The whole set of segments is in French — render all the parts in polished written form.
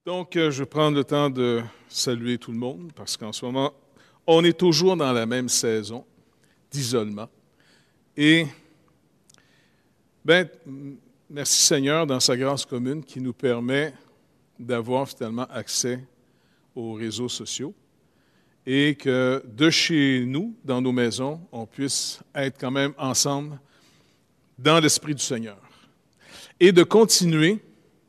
Donc, je vais prendre le temps de saluer tout le monde parce qu'en ce moment, on est toujours dans la même saison d'isolement. Et, merci Seigneur dans sa grâce commune qui nous permet d'avoir finalement accès aux réseaux sociaux et que de chez nous, dans nos maisons, on puisse être quand même ensemble dans l'Esprit du Seigneur. Et de continuer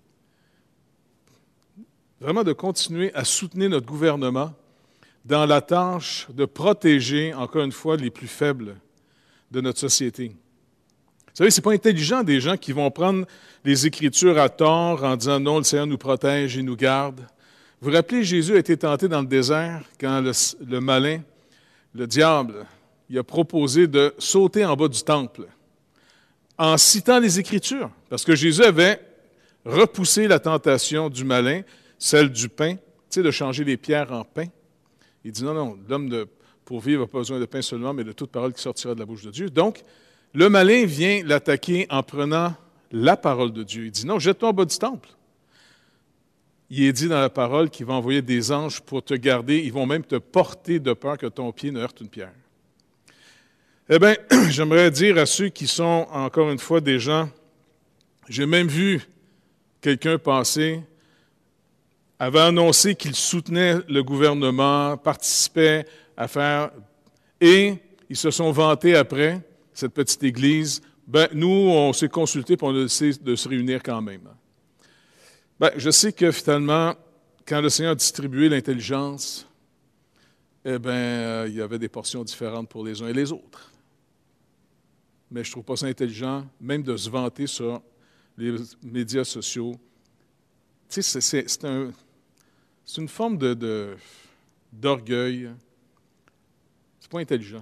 à soutenir notre gouvernement dans la tâche de protéger, encore une fois, les plus faibles de notre société. Vous savez, ce n'est pas intelligent des gens qui vont prendre les Écritures à tort en disant « Non, le Seigneur nous protège et nous garde ». Vous vous rappelez, Jésus a été tenté dans le désert quand le malin, le diable, il a proposé de sauter en bas du temple en citant les Écritures, parce que Jésus avait repoussé la tentation du malin, celle du pain, tu sais, de changer les pierres en pain. Il dit non, l'homme pour vivre n'a pas besoin de pain seulement, mais de toute parole qui sortira de la bouche de Dieu. Donc, le malin vient l'attaquer en prenant la parole de Dieu. Il dit non, jette-toi en bas du temple. Il est dit dans la parole qu'il va envoyer des anges pour te garder. Ils vont même te porter de peur que ton pied ne heurte une pierre. Eh bien, j'aimerais dire à ceux qui sont, encore une fois, des gens, j'ai même vu quelqu'un passer, avait annoncé qu'il soutenait le gouvernement, participait à faire, et ils se sont vantés après, cette petite église, nous, on s'est consultés et on a décidé de se réunir quand même. Je sais que finalement, quand le Seigneur a distribué l'intelligence, il y avait des portions différentes pour les uns et les autres. Mais je ne trouve pas ça intelligent, même de se vanter sur les médias sociaux. Tu sais, c'est une forme d'orgueil. C'est pas intelligent.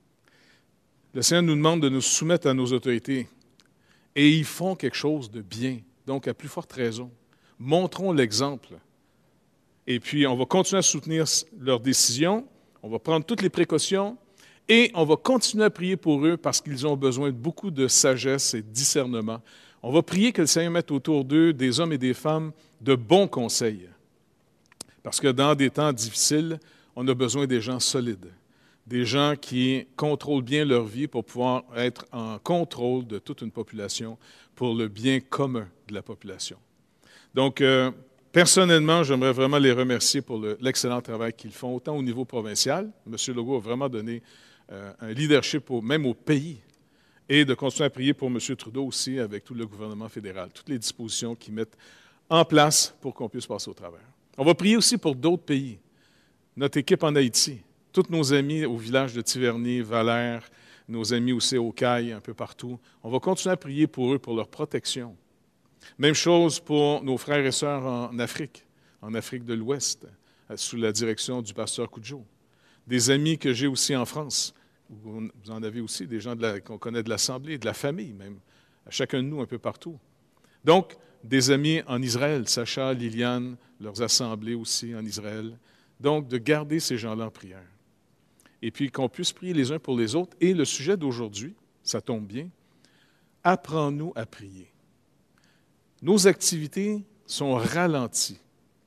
Le Seigneur nous demande de nous soumettre à nos autorités. Et ils font quelque chose de bien. Donc, à plus forte raison. Montrons l'exemple. Et puis, on va continuer à soutenir leurs décisions. On va prendre toutes les précautions. Et on va continuer à prier pour eux parce qu'ils ont besoin de beaucoup de sagesse et de discernement. On va prier que le Seigneur mette autour d'eux des hommes et des femmes de bons conseils. Parce que dans des temps difficiles, on a besoin des gens solides, des gens qui contrôlent bien leur vie pour pouvoir être en contrôle de toute une population pour le bien commun de la population. Donc, personnellement, j'aimerais vraiment les remercier pour l'excellent travail qu'ils font, autant au niveau provincial. M. Legault a vraiment donné un leadership même au pays et de continuer à prier pour M. Trudeau aussi avec tout le gouvernement fédéral, toutes les dispositions qu'ils mettent en place pour qu'on puisse passer au travers. On va prier aussi pour d'autres pays, notre équipe en Haïti, tous nos amis au village de Tiverny, Valère, nos amis aussi au Caille, un peu partout. On va continuer à prier pour eux, pour leur protection. Même chose pour nos frères et sœurs en Afrique de l'Ouest, sous la direction du pasteur Cudjoe. Des amis que j'ai aussi en France. Vous en avez aussi, des gens qu'on connaît de l'Assemblée, de la famille même, à chacun de nous un peu partout. Donc, des amis en Israël, Sacha, Liliane, leurs assemblées aussi en Israël. Donc, de garder ces gens-là en prière. Et puis, qu'on puisse prier les uns pour les autres. Et le sujet d'aujourd'hui, ça tombe bien, apprends-nous à prier. Nos activités sont ralenties.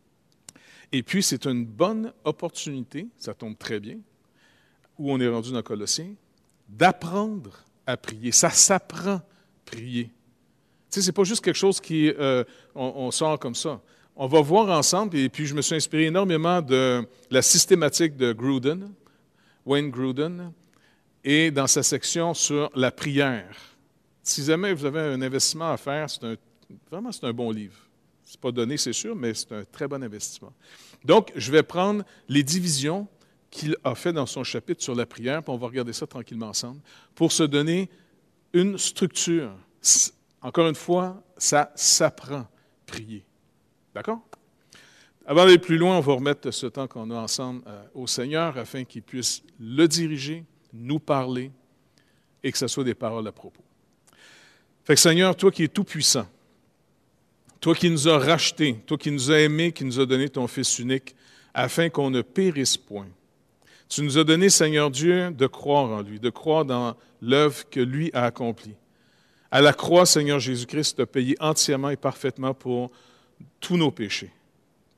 Et puis, c'est une bonne opportunité, ça tombe très bien, où on est rendu dans Colossiens, d'apprendre à prier. Ça s'apprend à prier. Tu sais, ce n'est pas juste quelque chose on sort comme ça. On va voir ensemble, et puis je me suis inspiré énormément de la systématique de Gruden, Wayne Gruden, et dans sa section sur la prière. Si jamais vous avez un investissement à faire, vraiment c'est un bon livre. Ce n'est pas donné, c'est sûr, mais c'est un très bon investissement. Donc, je vais prendre les divisions qu'il a fait dans son chapitre sur la prière, puis on va regarder ça tranquillement ensemble, pour se donner une structure. Encore une fois, ça s'apprend, prier. D'accord? Avant d'aller plus loin, on va remettre ce temps qu'on a ensemble au Seigneur afin qu'il puisse le diriger, nous parler et que ce soit des paroles à propos. Fait que Seigneur, toi qui es tout-puissant, toi qui nous as rachetés, toi qui nous as aimés, qui nous as donné ton Fils unique, afin qu'on ne périsse point. Tu nous as donné, Seigneur Dieu, de croire en lui, de croire dans l'œuvre que lui a accomplie. À la croix, Seigneur Jésus-Christ, tu as payé entièrement et parfaitement pour tous nos péchés.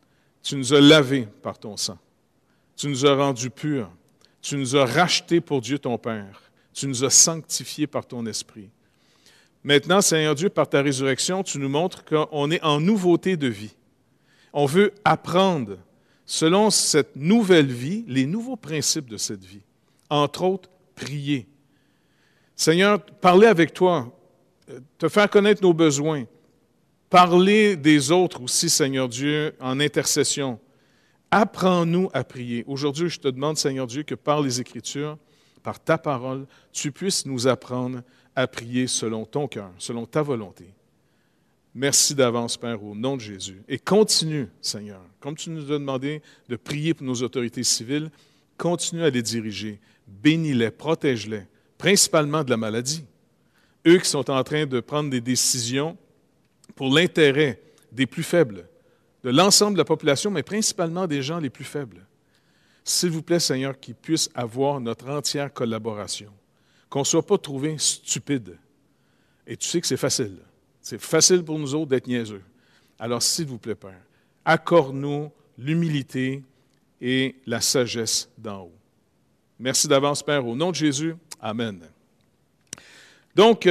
Tu nous as lavés par ton sang. Tu nous as rendus purs. Tu nous as rachetés pour Dieu ton Père. Tu nous as sanctifiés par ton Esprit. Maintenant, Seigneur Dieu, par ta résurrection, tu nous montres qu'on est en nouveauté de vie. On veut apprendre, selon cette nouvelle vie, les nouveaux principes de cette vie. Entre autres, prier. Seigneur, parler avec toi, te faire connaître nos besoins, parler des autres aussi, Seigneur Dieu, en intercession. Apprends-nous à prier. Aujourd'hui, je te demande, Seigneur Dieu, que par les Écritures, par ta parole, tu puisses nous apprendre à prier selon ton cœur, selon ta volonté. Merci d'avance, Père, au nom de Jésus. Et continue, Seigneur, comme tu nous as demandé de prier pour nos autorités civiles, continue à les diriger. Bénis-les, protège-les, principalement de la maladie. Eux qui sont en train de prendre des décisions pour l'intérêt des plus faibles, de l'ensemble de la population, mais principalement des gens les plus faibles. S'il vous plaît, Seigneur, qu'ils puissent avoir notre entière collaboration, qu'on ne soit pas trouvé stupide. Et tu sais que c'est facile. C'est facile pour nous autres d'être niaiseux. Alors, s'il vous plaît, Père, accorde-nous l'humilité et la sagesse d'en haut. Merci d'avance, Père, au nom de Jésus. Amen. Donc,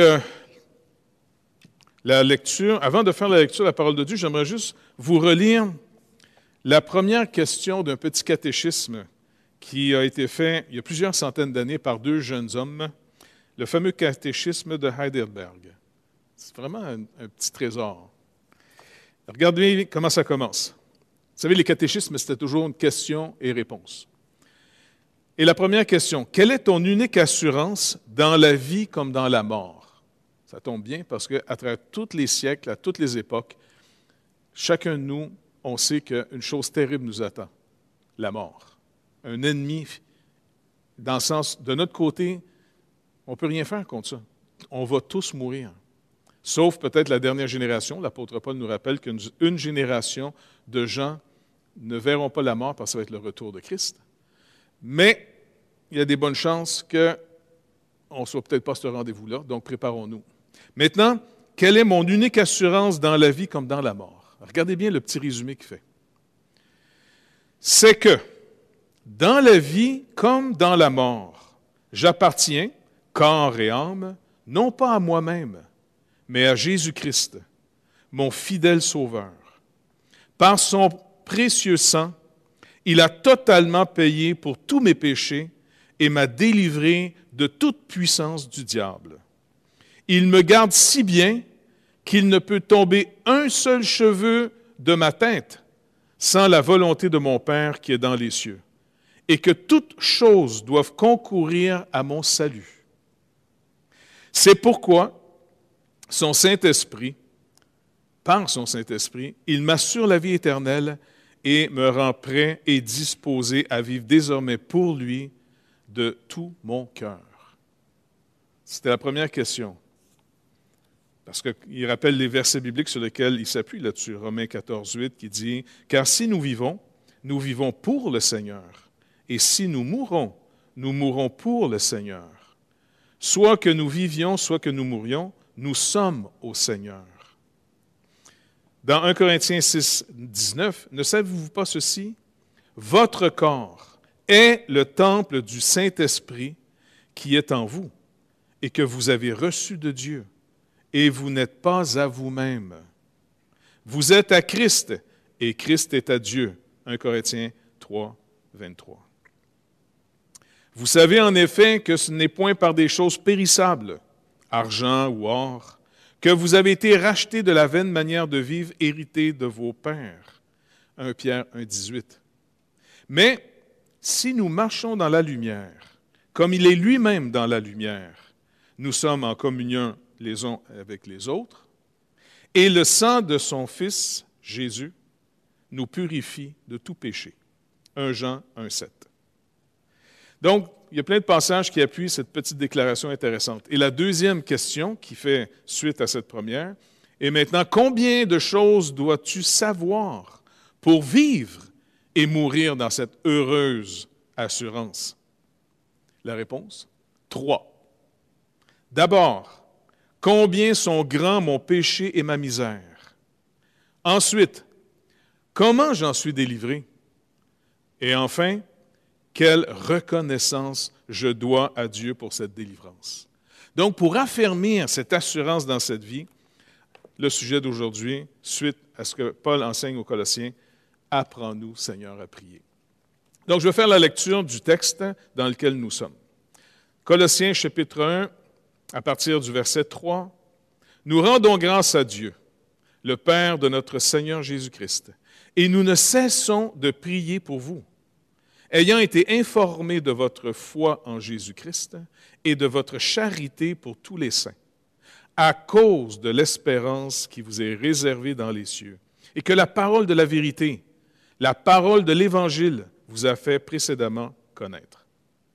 la lecture, avant de faire la lecture de la parole de Dieu, j'aimerais juste vous relire la première question d'un petit catéchisme qui a été fait il y a plusieurs centaines d'années par deux jeunes hommes, le fameux catéchisme de Heidelberg. C'est vraiment un petit trésor. Regardez comment ça commence. Vous savez, les catéchismes, c'était toujours une question et réponse. Et la première question, quelle est ton unique assurance dans la vie comme dans la mort? Ça tombe bien parce qu'à travers tous les siècles, à toutes les époques, chacun de nous, on sait qu'une chose terrible nous attend, la mort. Un ennemi, dans le sens, de notre côté, on ne peut rien faire contre ça. On va tous mourir. Sauf peut-être la dernière génération. L'apôtre Paul nous rappelle qu'une génération de gens ne verront pas la mort parce que ça va être le retour de Christ. Mais il y a des bonnes chances qu'on ne soit peut-être pas à ce rendez-vous-là, donc préparons-nous. Maintenant, quelle est mon unique assurance dans la vie comme dans la mort? Regardez bien le petit résumé qu'il fait. C'est que, dans la vie comme dans la mort, j'appartiens, corps et âme, non pas à moi-même, mais à Jésus-Christ, mon fidèle Sauveur. Par son précieux sang, il a totalement payé pour tous mes péchés et m'a délivré de toute puissance du diable. Il me garde si bien qu'il ne peut tomber un seul cheveu de ma tête sans la volonté de mon Père qui est dans les cieux, et que toutes choses doivent concourir à mon salut. C'est pourquoi son Saint-Esprit, par son Saint-Esprit, il m'assure la vie éternelle et me rend prêt et disposé à vivre désormais pour lui de tout mon cœur. C'était la première question. Parce qu'il rappelle les versets bibliques sur lesquels il s'appuie là-dessus. Romains 14, 8, qui dit « Car si nous vivons pour le Seigneur. Et si nous mourons pour le Seigneur. Soit que nous vivions, soit que nous mourions, nous sommes au Seigneur. » Dans 1 Corinthiens 6, 19, « Ne savez-vous pas ceci? Votre corps est le temple du Saint-Esprit qui est en vous et que vous avez reçu de Dieu. Et vous n'êtes pas à vous-même. Vous êtes à Christ, et Christ est à Dieu. » 1 Corinthiens 3, 23. Vous savez en effet que ce n'est point par des choses périssables, argent ou or, que vous avez été rachetés de la vaine manière de vivre héritée de vos pères. 1 Pierre 1, 18. Mais si nous marchons dans la lumière, comme il est lui-même dans la lumière, nous sommes en communion les uns avec les autres, et le sang de son Fils, Jésus, nous purifie de tout péché. 1 Jean 1, 7. Donc, il y a plein de passages qui appuient cette petite déclaration intéressante. Et la deuxième question, qui fait suite à cette première, est maintenant, combien de choses dois-tu savoir pour vivre et mourir dans cette heureuse assurance? La réponse, 3. D'abord, combien sont grands mon péché et ma misère. Ensuite, Comment j'en suis délivré? Et enfin, quelle reconnaissance je dois à Dieu pour cette délivrance. Donc, pour affermir cette assurance dans cette vie, le sujet d'aujourd'hui, suite à ce que Paul enseigne aux Colossiens, apprends-nous, Seigneur, à prier. Donc, je vais faire la lecture du texte dans lequel nous sommes. Colossiens, chapitre 1, à partir du verset 3. « Nous rendons grâce à Dieu, le Père de notre Seigneur Jésus-Christ, et nous ne cessons de prier pour vous, ayant été informés de votre foi en Jésus-Christ et de votre charité pour tous les saints, à cause de l'espérance qui vous est réservée dans les cieux, et que la parole de la vérité, la parole de l'Évangile, vous a fait précédemment connaître.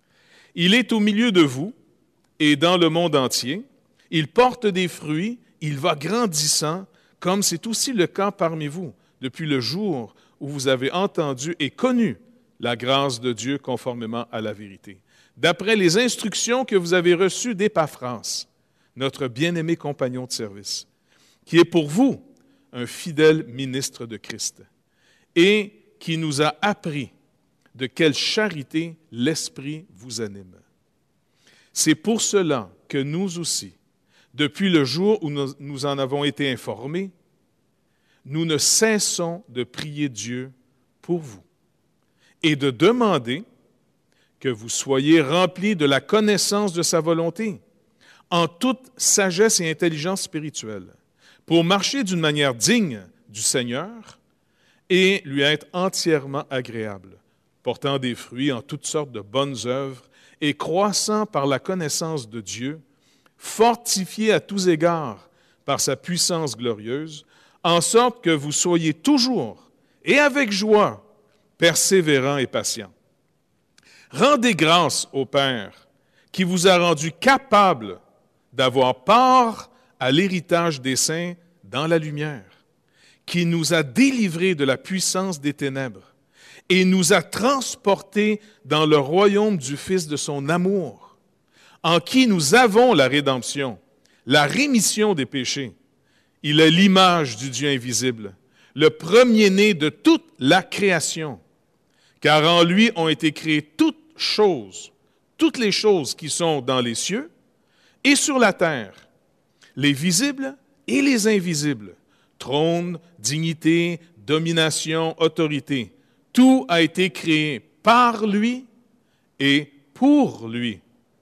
Il est au milieu de vous et dans le monde entier. Il porte des fruits, il va grandissant, comme c'est aussi le cas parmi vous, depuis le jour où vous avez entendu et connu la grâce de Dieu conformément à la vérité. D'après les instructions que vous avez reçues d'Épaphras, notre bien-aimé compagnon de service, qui est pour vous un fidèle ministre de Christ, et qui nous a appris de quelle charité l'Esprit vous anime. C'est pour cela que nous aussi, depuis le jour où nous en avons été informés, nous ne cessons de prier Dieu pour vous et de demander que vous soyez remplis de la connaissance de sa volonté, en toute sagesse et intelligence spirituelle, pour marcher d'une manière digne du Seigneur et lui être entièrement agréable, portant des fruits en toutes sortes de bonnes œuvres et croissant par la connaissance de Dieu, fortifié à tous égards par sa puissance glorieuse, en sorte que vous soyez toujours et avec joie persévérants et patients. Rendez grâce au Père qui vous a rendu capable d'avoir part à l'héritage des saints dans la lumière, qui nous a délivrés de la puissance des ténèbres et nous a transportés dans le royaume du Fils de son amour, en qui nous avons la rédemption, la rémission des péchés. Il est l'image du Dieu invisible, le premier-né de toute la création, car en lui ont été créées toutes les choses qui sont dans les cieux et sur la terre, les visibles et les invisibles, trône, dignité, domination, autorité. Tout a été créé par lui et pour lui.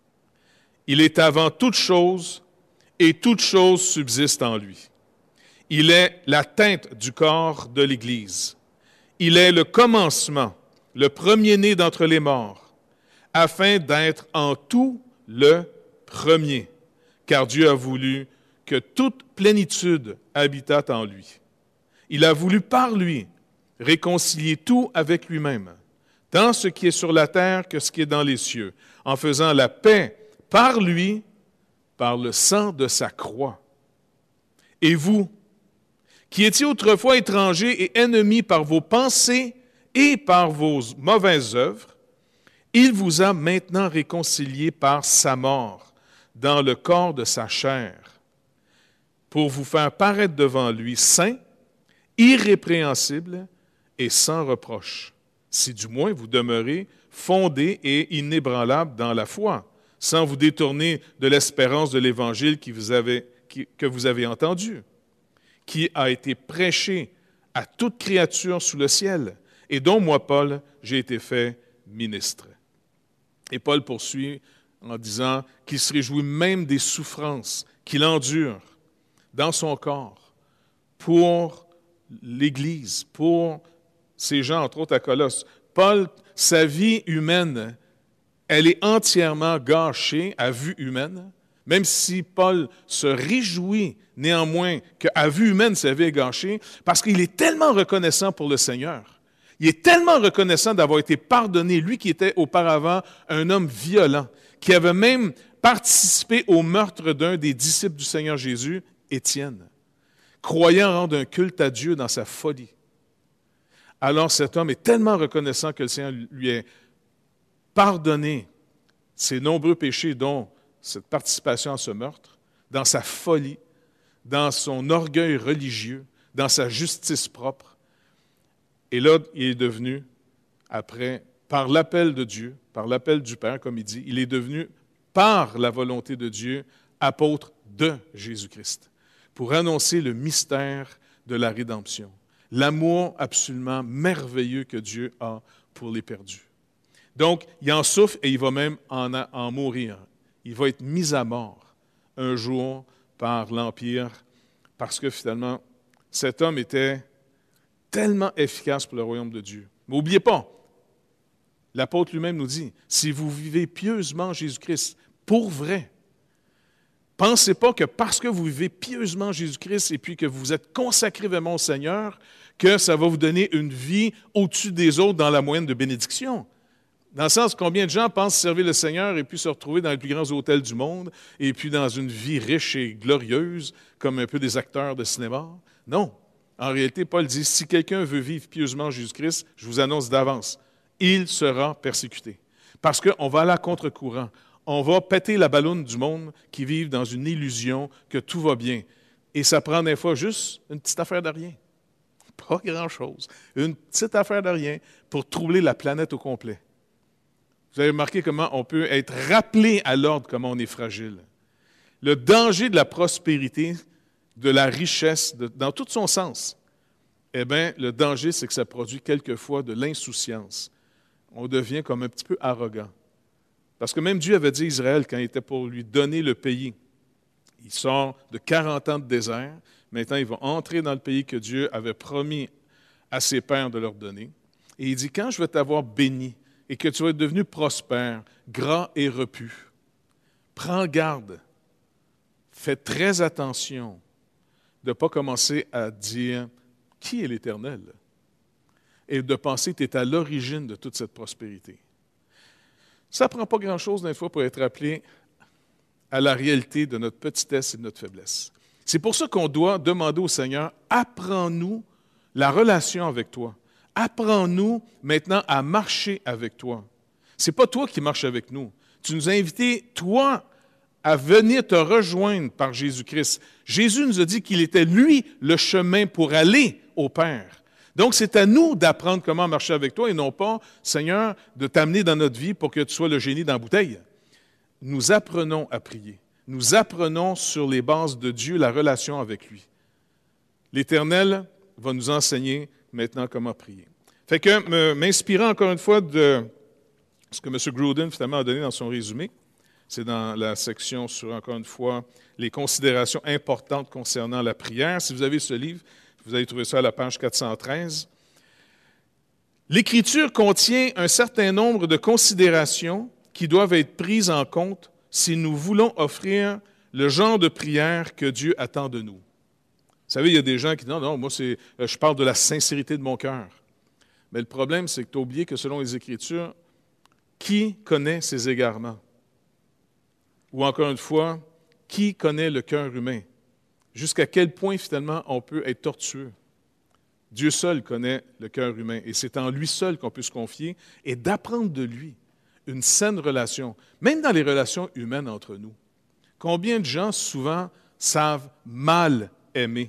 Il est avant toute chose et toute chose subsiste en lui. Il est la tête du corps de l'Église. Il est le commencement, le premier-né d'entre les morts, afin d'être en tout le premier, car Dieu a voulu que toute plénitude habitât en lui. Il a voulu par lui réconcilier tout avec lui-même, tant ce qui est sur la terre que ce qui est dans les cieux, en faisant la paix par lui, par le sang de sa croix. Et vous, qui étiez autrefois étrangers et ennemis par vos pensées et par vos mauvaises œuvres, il vous a maintenant réconciliés par sa mort dans le corps de sa chair, pour vous faire paraître devant lui saint, irrépréhensible et sans reproche, si du moins vous demeurez fondés et inébranlables dans la foi, sans vous détourner de l'espérance de l'Évangile que vous avez entendu, qui a été prêché à toute créature sous le ciel, et dont moi, Paul, j'ai été fait ministre. Et Paul poursuit en disant qu'il se réjouit même des souffrances qu'il endure dans son corps pour l'Église, pour ces gens, entre autres à Colosse. Paul, sa vie humaine, elle est entièrement gâchée à vue humaine, même si Paul se réjouit néanmoins qu'à vue humaine, sa vie est gâchée, parce qu'il est tellement reconnaissant pour le Seigneur. Il est tellement reconnaissant d'avoir été pardonné, lui qui était auparavant un homme violent, qui avait même participé au meurtre d'un des disciples du Seigneur Jésus, Étienne, croyant rendre un culte à Dieu dans sa folie. Alors cet homme est tellement reconnaissant que le Seigneur lui ait pardonné ses nombreux péchés, dont cette participation à ce meurtre, dans sa folie, dans son orgueil religieux, dans sa justice propre. Et là, il est devenu, après, par l'appel de Dieu, par l'appel du Père, comme il dit, il est devenu, par la volonté de Dieu, apôtre de Jésus-Christ, pour annoncer le mystère de la rédemption, l'amour absolument merveilleux que Dieu a pour les perdus. Donc, il en souffre et il va même en mourir. Il va être mis à mort un jour par l'Empire, parce que finalement, cet homme était tellement efficace pour le royaume de Dieu. Mais n'oubliez pas, l'apôtre lui-même nous dit, si vous vivez pieusement Jésus-Christ, pour vrai, pensez pas que parce que vous vivez pieusement Jésus-Christ et puis que vous êtes consacré vraiment au Seigneur, que ça va vous donner une vie au-dessus des autres dans la moyenne de bénédiction. Dans le sens, combien de gens pensent servir le Seigneur et puis se retrouver dans les plus grands hôtels du monde et puis dans une vie riche et glorieuse, comme un peu des acteurs de cinéma? Non. En réalité, Paul dit, si quelqu'un veut vivre pieusement Jésus-Christ, je vous annonce d'avance, il sera persécuté. Parce qu'on va aller à contre-courant. On va péter la balloune du monde qui vit dans une illusion que tout va bien. Et ça prend des fois juste une petite affaire de rien. Pas grand-chose. Une petite affaire de rien pour troubler la planète au complet. Vous avez remarqué comment on peut être rappelé à l'ordre, comment on est fragile. Le danger de la prospérité, de la richesse, dans tout son sens, eh bien, le danger, c'est que ça produit quelquefois de l'insouciance. On devient comme un petit peu arrogant. Parce que même Dieu avait dit à Israël, quand il était pour lui donner le pays, il sort de 40 ans de désert, maintenant il va entrer dans le pays que Dieu avait promis à ses pères de leur donner. Et il dit, quand je vais t'avoir béni, et que tu vas être devenu prospère, gras et repu, prends garde, fais très attention de ne pas commencer à dire « Qui est l'Éternel? » et de penser que tu es à l'origine de toute cette prospérité. Ça ne prend pas grand-chose des fois pour être appelé à la réalité de notre petitesse et de notre faiblesse. C'est pour ça qu'on doit demander au Seigneur « Apprends-nous la relation avec toi. » Apprends-nous maintenant à marcher avec toi. Ce n'est pas toi qui marches avec nous. Tu nous as invités, toi, à venir te rejoindre par Jésus-Christ. Jésus nous a dit qu'il était, lui, le chemin pour aller au Père. Donc, c'est à nous d'apprendre comment marcher avec toi et non pas, Seigneur, de t'amener dans notre vie pour que tu sois le génie dans la bouteille. Nous apprenons à prier. Nous apprenons sur les bases de Dieu la relation avec lui. L'Éternel va nous enseigner maintenant comment prier. Fait que, m'inspirant encore une fois de ce que M. Gruden finalement a donné dans son résumé, c'est dans la section sur, encore une fois, les considérations importantes concernant la prière. Si vous avez ce livre, vous allez trouver ça à la page 413. L'Écriture contient un certain nombre de considérations qui doivent être prises en compte si nous voulons offrir le genre de prière que Dieu attend de nous. Vous savez, il y a des gens qui disent « Non, moi, je parle de la sincérité de mon cœur. » Mais le problème, c'est que tu as oublié que selon les Écritures, qui connaît ses égarements? Ou encore une fois, qui connaît le cœur humain? Jusqu'à quel point, finalement, on peut être tortueux? Dieu seul connaît le cœur humain et c'est en lui seul qu'on peut se confier et d'apprendre de lui une saine relation, même dans les relations humaines entre nous. Combien de gens, souvent, savent mal aimer?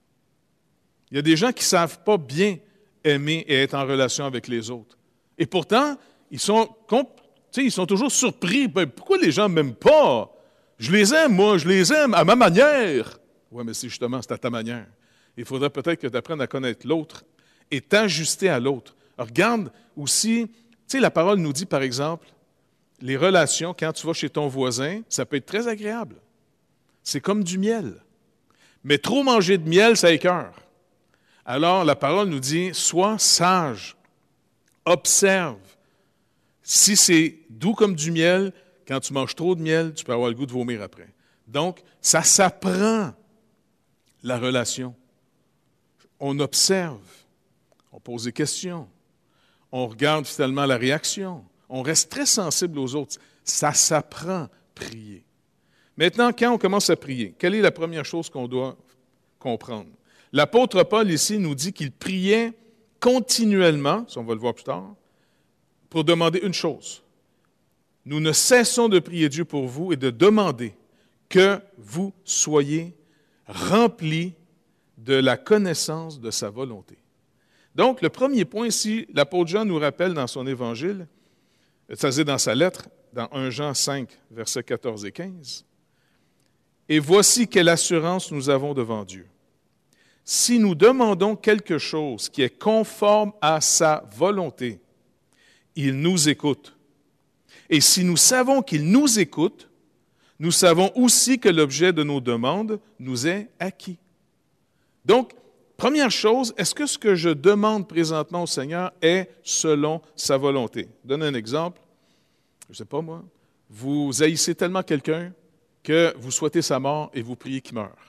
Il y a des gens qui ne savent pas bien aimer et être en relation avec les autres. Et pourtant, ils sont toujours surpris. Pourquoi les gens ne m'aiment pas? Je les aime, moi, je les aime à ma manière. Oui, mais c'est à ta manière. Il faudrait peut-être que tu apprennes à connaître l'autre et t'ajuster à l'autre. Regarde aussi, la parole nous dit, par exemple, les relations, quand tu vas chez ton voisin, ça peut être très agréable. C'est comme du miel. Mais trop manger de miel, ça écoeure. Alors, la parole nous dit, sois sage, observe. Si c'est doux comme du miel, quand tu manges trop de miel, tu peux avoir le goût de vomir après. Donc, ça s'apprend, la relation. On observe, on pose des questions, on regarde finalement la réaction, on reste très sensible aux autres. Ça s'apprend, prier. Maintenant, quand on commence à prier, quelle est la première chose qu'on doit comprendre? L'apôtre Paul ici nous dit qu'il priait continuellement, ça on va le voir plus tard, pour demander une chose. Nous ne cessons de prier Dieu pour vous et de demander que vous soyez remplis de la connaissance de sa volonté. Donc, le premier point ici, l'apôtre Jean nous rappelle dans son évangile, c'est-à-dire dans sa lettre, dans 1 Jean 5, versets 14 et 15, « Et voici quelle assurance nous avons devant Dieu. Si nous demandons quelque chose qui est conforme à sa volonté, il nous écoute. Et si nous savons qu'il nous écoute, nous savons aussi que l'objet de nos demandes nous est acquis. » Donc, première chose, est-ce que ce que je demande présentement au Seigneur est selon sa volonté? Je donne un exemple. Je ne sais pas moi. Vous haïssez tellement quelqu'un que vous souhaitez sa mort et vous priez qu'il meure.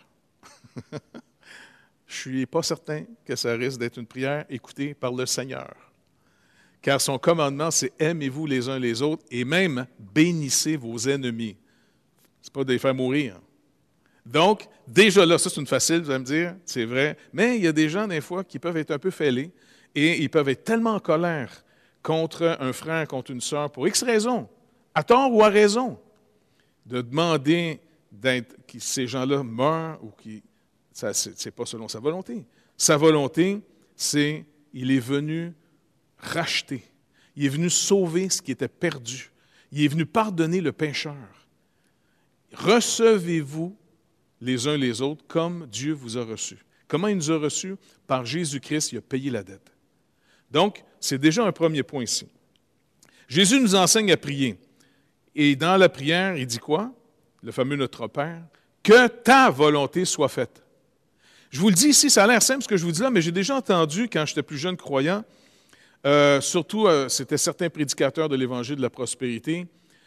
Je ne suis pas certain que ça risque d'être une prière écoutée par le Seigneur. Car son commandement, c'est aimez-vous les uns les autres et même bénissez vos ennemis. Ce n'est pas de les faire mourir. Donc, déjà là, ça c'est une facile, vous allez me dire, c'est vrai, mais il y a des gens des fois qui peuvent être un peu fêlés et ils peuvent être tellement en colère contre un frère, contre une sœur, pour X raisons, à tort ou à raison, de demander que ces gens-là meurent ou qui... Ça, c'est pas selon sa volonté. Sa volonté, c'est il est venu racheter. Il est venu sauver ce qui était perdu. Il est venu pardonner le pécheur. Recevez-vous les uns les autres comme Dieu vous a reçus. Comment il nous a reçus? Par Jésus-Christ, il a payé la dette. Donc, c'est déjà un premier point ici. Jésus nous enseigne à prier. Et dans la prière, il dit quoi? Le fameux Notre Père. Que ta volonté soit faite. Je vous le dis ici, ça a l'air simple ce que je vous dis là, mais j'ai déjà entendu quand j'étais plus jeune croyant, surtout c'était certains prédicateurs de l'Évangile de la prospérité,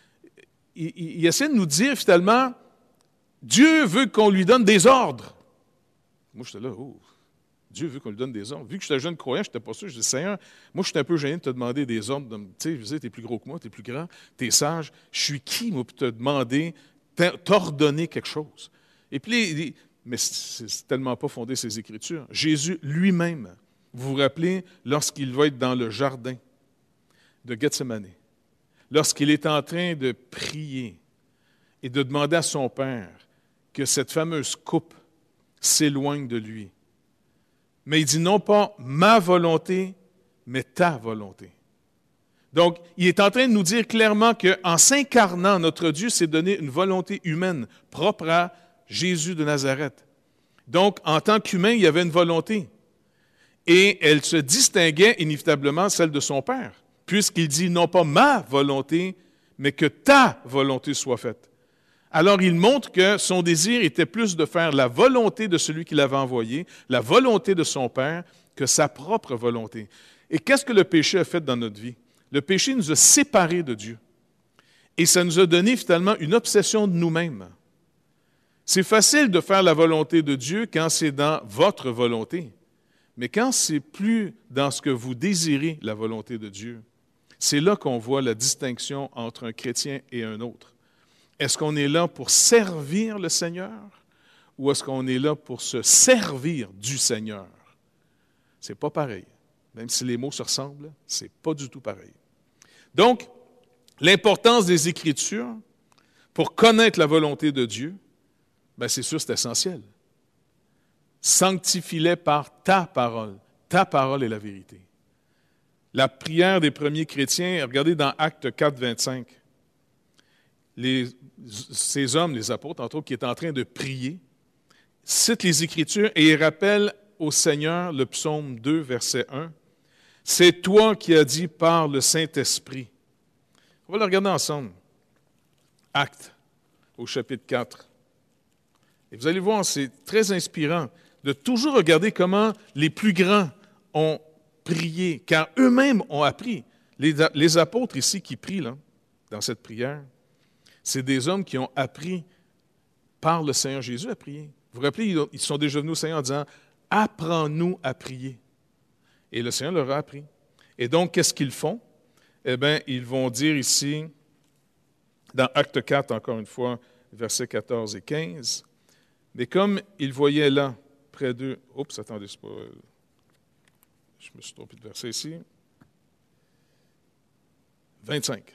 ils essaient de nous dire finalement, Dieu veut qu'on lui donne des ordres. Moi, j'étais là, oh, Dieu veut qu'on lui donne des ordres. Vu que j'étais jeune croyant, je n'étais pas sûr. Je dis, Seigneur, moi, je suis un peu gêné de te demander des ordres. Tu sais, je disais, tu es plus gros que moi, tu es plus grand, tu es sage. Je suis qui, moi, pour te demander, t'ordonner quelque chose? Et puis, mais c'est tellement pas fondé ces Écritures. Jésus lui-même, vous vous rappelez, lorsqu'il va être dans le jardin de Gethsémane, lorsqu'il est en train de prier et de demander à son Père que cette fameuse coupe s'éloigne de lui. Mais il dit non pas ma volonté, mais ta volonté. Donc, il est en train de nous dire clairement qu'en s'incarnant, notre Dieu s'est donné une volonté humaine propre à Jésus de Nazareth. Donc, en tant qu'humain, il y avait une volonté. Et elle se distinguait inévitablement celle de son Père, puisqu'il dit non pas ma volonté, mais que ta volonté soit faite. Alors, il montre que son désir était plus de faire la volonté de celui qui l'avait envoyé, la volonté de son Père, que sa propre volonté. Et qu'est-ce que le péché a fait dans notre vie? Le péché nous a séparés de Dieu. Et ça nous a donné finalement une obsession de nous-mêmes. C'est facile de faire la volonté de Dieu quand c'est dans votre volonté. Mais quand c'est plus dans ce que vous désirez, la volonté de Dieu, c'est là qu'on voit la distinction entre un chrétien et un autre. Est-ce qu'on est là pour servir le Seigneur ou est-ce qu'on est là pour se servir du Seigneur? C'est pas pareil. Même si les mots se ressemblent, c'est pas du tout pareil. Donc, l'importance des Écritures pour connaître la volonté de Dieu, bien, c'est sûr, c'est essentiel. Sanctifie-les par ta parole. Ta parole est la vérité. La prière des premiers chrétiens, regardez dans Actes 4, 25. Ces hommes, les apôtres, entre autres, qui étaient en train de prier, citent les Écritures et ils rappellent au Seigneur le psaume 2, verset 1. « C'est toi qui as dit par le Saint-Esprit. » On va le regarder ensemble. Actes, au chapitre 4. Et vous allez voir, c'est très inspirant de toujours regarder comment les plus grands ont prié, car eux-mêmes ont appris. Les apôtres ici qui prient là, dans cette prière, c'est des hommes qui ont appris par le Seigneur Jésus à prier. Vous vous rappelez, ils sont déjà venus au Seigneur en disant « Apprends-nous à prier ». Et le Seigneur leur a appris. Et donc, qu'est-ce qu'ils font? Eh bien, ils vont dire ici, dans Acte 4, encore une fois, versets 14 et 15, « Mais comme ils voyaient là, près d'eux... » Oups, attendez, c'est pas... Je me suis trompé de verset ici. 25.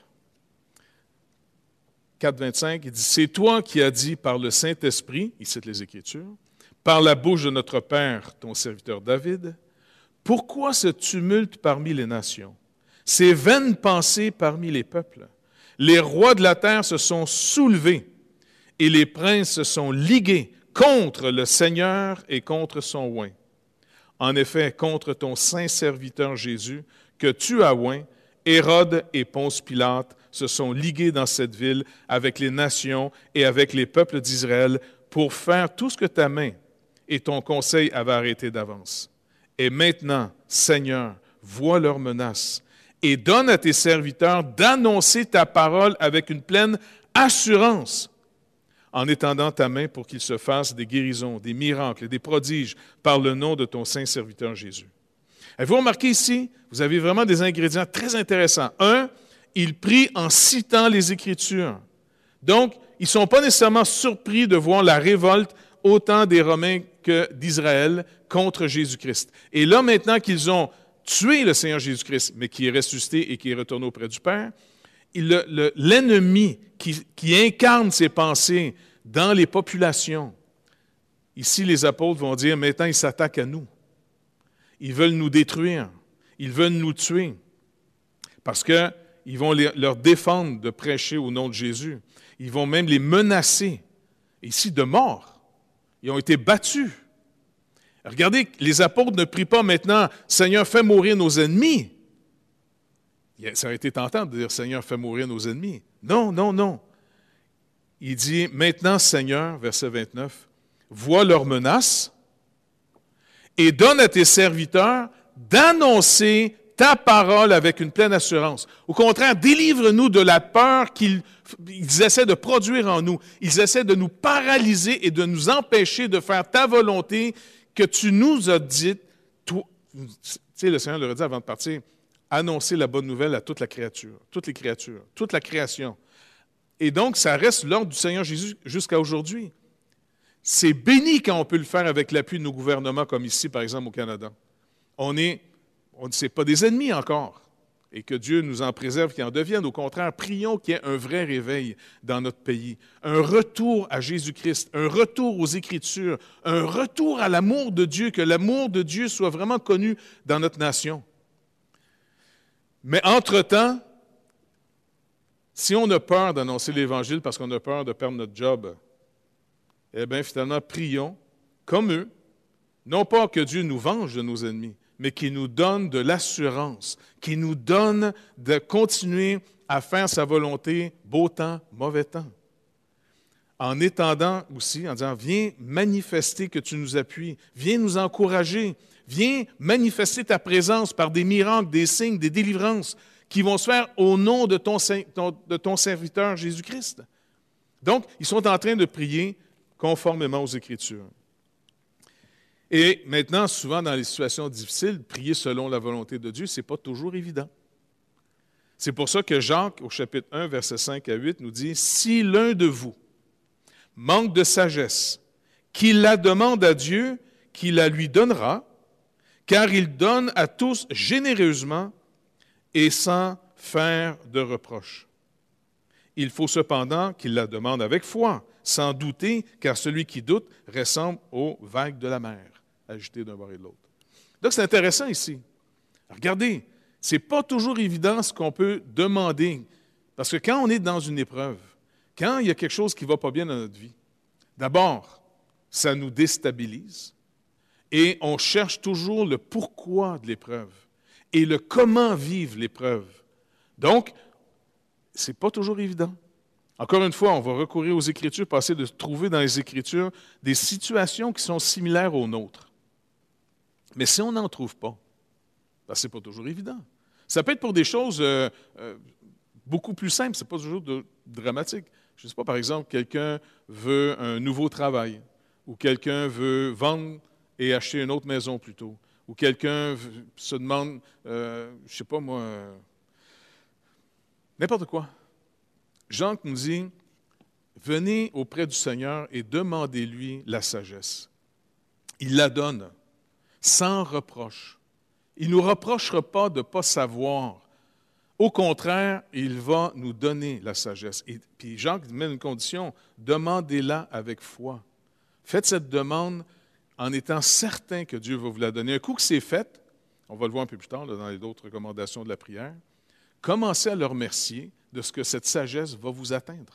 4, 25, il dit, « C'est toi qui as dit par le Saint-Esprit, il cite les Écritures, par la bouche de notre Père, ton serviteur David, Pourquoi ce tumulte parmi les nations? Ces vaines pensées parmi les peuples? Les rois de la terre se sont soulevés et les princes se sont ligués contre le Seigneur et contre son oint. En effet, contre ton saint serviteur Jésus, que tu as oint, Hérode et Ponce Pilate se sont ligués dans cette ville avec les nations et avec les peuples d'Israël pour faire tout ce que ta main et ton conseil avaient arrêté d'avance. Et maintenant, Seigneur, vois leurs menaces et donne à tes serviteurs d'annoncer ta parole avec une pleine assurance, en étendant ta main pour qu'il se fasse des guérisons, des miracles et des prodiges par le nom de ton saint serviteur Jésus. Avez-vous remarqué ici, vous avez vraiment des ingrédients très intéressants. Un, il prie en citant les Écritures. Donc, ils ne sont pas nécessairement surpris de voir la révolte autant des Romains que d'Israël contre Jésus-Christ. Et là, maintenant qu'ils ont tué le Seigneur Jésus-Christ, mais qui est ressuscité et qui est retourné auprès du Père, l'ennemi qui incarne ses pensées dans les populations, ici les apôtres vont dire, maintenant ils s'attaquent à nous. Ils veulent nous détruire, ils veulent nous tuer, parce qu'ils vont leur défendre de prêcher au nom de Jésus. Ils vont même les menacer, ici de mort. Ils ont été battus. Regardez, les apôtres ne prient pas maintenant « Seigneur, fais mourir nos ennemis ». Ça aurait été tentant de dire « Seigneur, fais mourir nos ennemis ». Non, non, non. Il dit « Maintenant, Seigneur, verset 29, vois leurs menaces et donne à tes serviteurs d'annoncer ta parole avec une pleine assurance. Au contraire, délivre-nous de la peur qu'ils essaient de produire en nous. Ils essaient de nous paralyser et de nous empêcher de faire ta volonté que tu nous as dite. Tu sais, le Seigneur leur a dit avant de partir, annoncer la bonne nouvelle à toute la créature, toutes les créatures, toute la création. Et donc, ça reste l'ordre du Seigneur Jésus jusqu'à aujourd'hui. C'est béni quand on peut le faire avec l'appui de nos gouvernements, comme ici, par exemple, au Canada. On ne sait pas des ennemis encore, et que Dieu nous en préserve, qu'ils en deviennent. Au contraire, prions qu'il y ait un vrai réveil dans notre pays, un retour à Jésus-Christ, un retour aux Écritures, un retour à l'amour de Dieu, que l'amour de Dieu soit vraiment connu dans notre nation. Mais entre-temps, si on a peur d'annoncer l'Évangile parce qu'on a peur de perdre notre job, eh bien, finalement, prions comme eux, non pas que Dieu nous venge de nos ennemis, mais qu'il nous donne de l'assurance, qu'il nous donne de continuer à faire sa volonté, beau temps, mauvais temps. En étendant aussi, en disant, viens manifester que tu nous appuies, viens nous encourager, viens manifester ta présence par des miracles, des signes, des délivrances qui vont se faire au nom de ton serviteur Jésus-Christ. Donc, ils sont en train de prier conformément aux Écritures. Et maintenant, souvent dans les situations difficiles, prier selon la volonté de Dieu, ce n'est pas toujours évident. C'est pour ça que Jacques, au chapitre 1, versets 5 à 8, nous dit « Si l'un de vous manque de sagesse, qu'il la demande à Dieu, qu'il la lui donnera, car il donne à tous généreusement et sans faire de reproche. Il faut cependant qu'il la demande avec foi, sans douter, car celui qui doute ressemble aux vagues de la mer, agitées d'un bord et de l'autre. » Donc, c'est intéressant ici. Regardez, ce n'est pas toujours évident ce qu'on peut demander, parce que quand on est dans une épreuve, quand il y a quelque chose qui ne va pas bien dans notre vie, d'abord, ça nous déstabilise et on cherche toujours le pourquoi de l'épreuve et le comment vivre l'épreuve. Donc, ce n'est pas toujours évident. Encore une fois, on va recourir aux Écritures, passer de trouver dans les Écritures des situations qui sont similaires aux nôtres. Mais si on n'en trouve pas, ce n'est pas toujours évident. Ça peut être pour des choses beaucoup plus simples, ce n'est pas toujours dramatique. Je ne sais pas, par exemple, quelqu'un veut un nouveau travail, ou quelqu'un veut vendre et acheter une autre maison plutôt, ou quelqu'un se demande, je ne sais pas moi, n'importe quoi. Jean nous dit, venez auprès du Seigneur et demandez-lui la sagesse. Il la donne, sans reproche. Il ne nous reprochera pas de ne pas savoir. Au contraire, il va nous donner la sagesse. Et puis Jean met une condition, demandez-la avec foi. Faites cette demande en étant certain que Dieu va vous la donner. Un coup que c'est fait, on va le voir un peu plus tard là, dans les autres recommandations de la prière, commencez à le remercier de ce que cette sagesse va vous atteindre.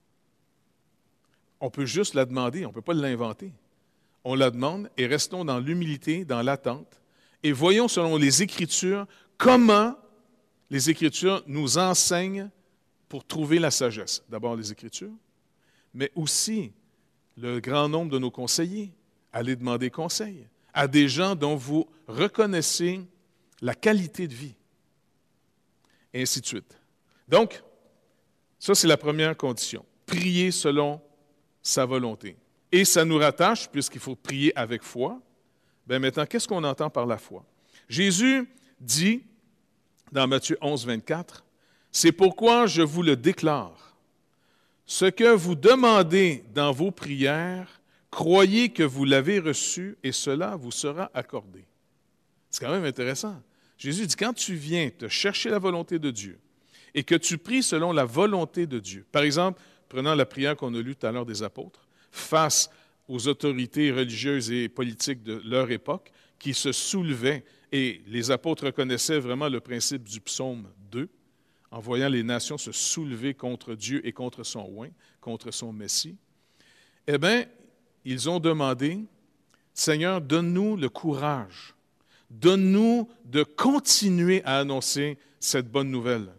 On peut juste la demander, on ne peut pas l'inventer. On la demande et restons dans l'humilité, dans l'attente, et voyons selon les Écritures comment les Écritures nous enseignent pour trouver la sagesse. D'abord les Écritures, mais aussi le grand nombre de nos conseillers. Allez demander conseil à des gens dont vous reconnaissez la qualité de vie, et ainsi de suite. Donc, ça c'est la première condition. Prier selon sa volonté. Et ça nous rattache, puisqu'il faut prier avec foi. Bien maintenant, qu'est-ce qu'on entend par la foi? Jésus dit, dans Matthieu 11, 24, « C'est pourquoi je vous le déclare. Ce que vous demandez dans vos prières, croyez que vous l'avez reçu et cela vous sera accordé. » C'est quand même intéressant. Jésus dit, quand tu viens te chercher la volonté de Dieu et que tu pries selon la volonté de Dieu, par exemple, prenant la prière qu'on a lue tout à l'heure des apôtres, face aux autorités religieuses et politiques de leur époque qui se soulevaient, et les apôtres reconnaissaient vraiment le principe du psaume 2, en voyant les nations se soulever contre Dieu et contre son oint, contre son Messie. Eh bien, ils ont demandé, « Seigneur, donne-nous le courage, donne-nous de continuer à annoncer cette bonne nouvelle,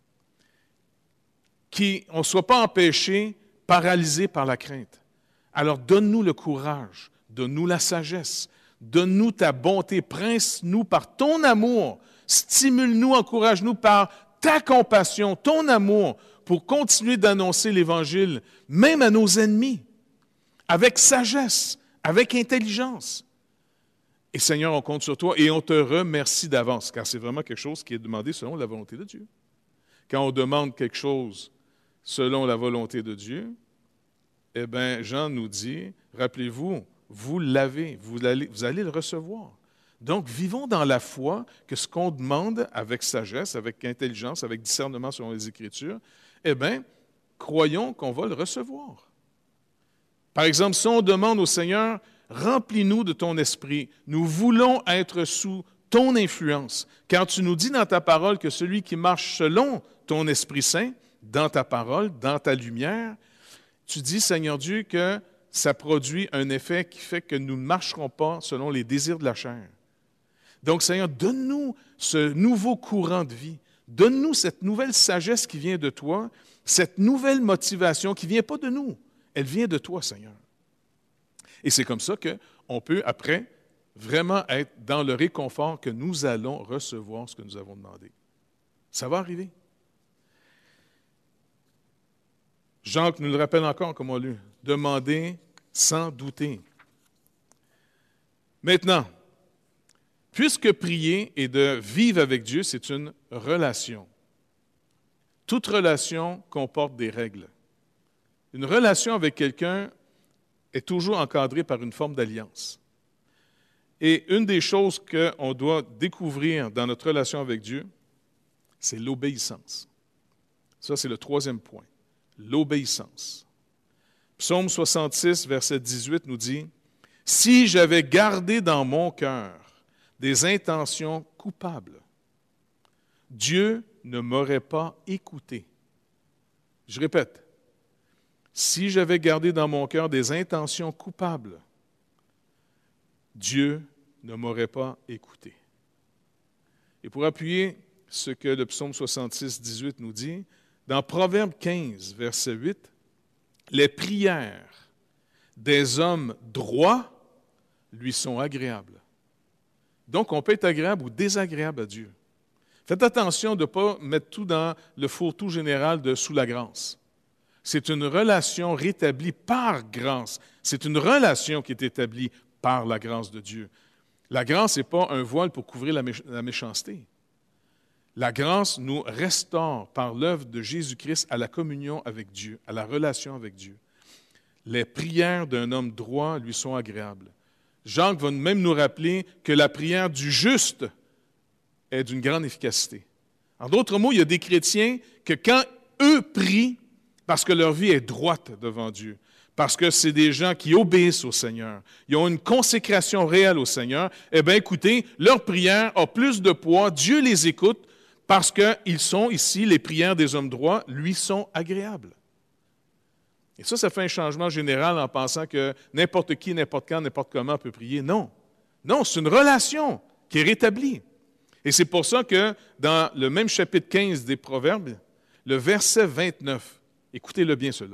qu'on ne soit pas empêché, paralysé par la crainte. Alors donne-nous le courage, donne-nous la sagesse, donne-nous ta bonté, prince-nous par ton amour, stimule-nous, encourage-nous par ta compassion, ton amour, pour continuer d'annoncer l'Évangile, même à nos ennemis, avec sagesse, avec intelligence. Et Seigneur, on compte sur toi et on te remercie d'avance, car c'est vraiment quelque chose qui est demandé selon la volonté de Dieu. Quand on demande quelque chose selon la volonté de Dieu, eh bien, Jean nous dit, rappelez-vous, vous l'avez, vous allez le recevoir. Donc, vivons dans la foi que ce qu'on demande avec sagesse, avec intelligence, avec discernement selon les Écritures, eh bien, croyons qu'on va le recevoir. Par exemple, si on demande au Seigneur, remplis-nous de ton esprit, nous voulons être sous ton influence, car tu nous dis dans ta parole que celui qui marche selon ton Esprit Saint, dans ta parole, dans ta lumière, tu dis, Seigneur Dieu, que ça produit un effet qui fait que nous ne marcherons pas selon les désirs de la chair. Donc, Seigneur, donne-nous ce nouveau courant de vie. Donne-nous cette nouvelle sagesse qui vient de toi, cette nouvelle motivation qui ne vient pas de nous. Elle vient de toi, Seigneur. Et c'est comme ça qu'on peut, après, vraiment être dans le réconfort que nous allons recevoir ce que nous avons demandé. Ça va arriver. Jean nous le rappelle encore, comme on l'a lu, demandez sans douter. Maintenant, puisque prier et de vivre avec Dieu, c'est une relation. Toute relation comporte des règles. Une relation avec quelqu'un est toujours encadrée par une forme d'alliance. Et une des choses qu'on doit découvrir dans notre relation avec Dieu, c'est l'obéissance. Ça, c'est le troisième point. L'obéissance. Psaume 66, verset 18 nous dit, « Si j'avais gardé dans mon cœur des intentions coupables, Dieu ne m'aurait pas écouté. » Je répète, « Si j'avais gardé dans mon cœur des intentions coupables, Dieu ne m'aurait pas écouté. » Et pour appuyer ce que le psaume 66, 18 nous dit, dans Proverbe 15, verset 8, « Les prières des hommes droits lui sont agréables. » Donc, on peut être agréable ou désagréable à Dieu. Faites attention de ne pas mettre tout dans le fourre-tout général de « sous la grâce ». C'est une relation rétablie par grâce. C'est une relation qui est établie par la grâce de Dieu. La grâce n'est pas un voile pour couvrir la méchanceté. La grâce nous restaure par l'œuvre de Jésus-Christ à la communion avec Dieu, à la relation avec Dieu. Les prières d'un homme droit lui sont agréables. Jacques va même nous rappeler que la prière du juste est d'une grande efficacité. En d'autres mots, il y a des chrétiens que quand eux prient, parce que leur vie est droite devant Dieu, parce que c'est des gens qui obéissent au Seigneur, ils ont une consécration réelle au Seigneur, eh bien, écoutez, leur prière a plus de poids, Dieu les écoute, parce qu'ils sont ici, les prières des hommes droits, lui sont agréables. Et ça fait un changement général en pensant que n'importe qui, n'importe quand, n'importe comment peut prier. Non. Non, c'est une relation qui est rétablie. Et c'est pour ça que dans le même chapitre 15 des Proverbes, le verset 29, écoutez-le bien cela.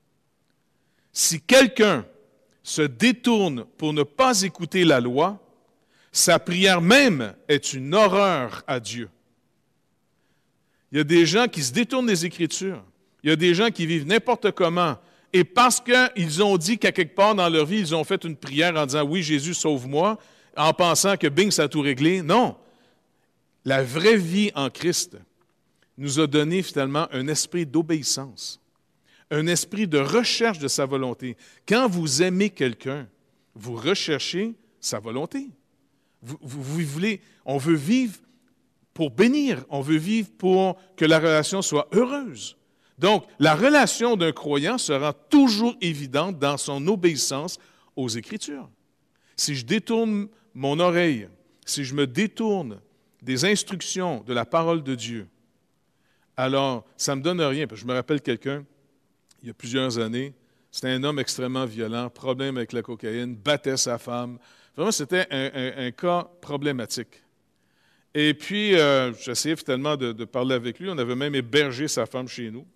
Si quelqu'un se détourne pour ne pas écouter la loi, sa prière même est une horreur à Dieu. Il y a des gens qui se détournent des Écritures. Il y a des gens qui vivent n'importe comment. Et parce qu'ils ont dit qu'à quelque part dans leur vie, ils ont fait une prière en disant « Oui, Jésus, sauve-moi », en pensant que bing, ça a tout réglé. Non. La vraie vie en Christ nous a donné finalement un esprit d'obéissance, un esprit de recherche de sa volonté. Quand vous aimez quelqu'un, vous recherchez sa volonté. Vous voulez, on veut vivre pour bénir, on veut vivre pour que la relation soit heureuse. Donc, la relation d'un croyant sera toujours évidente dans son obéissance aux Écritures. Si je détourne mon oreille, si je me détourne des instructions de la parole de Dieu, alors ça ne me donne rien. Je me rappelle quelqu'un, il y a plusieurs années, c'était un homme extrêmement violent, problème avec la cocaïne, battait sa femme. Vraiment, c'était un cas problématique. Et puis, j'essayais finalement de parler avec lui. On avait même hébergé sa femme chez nous.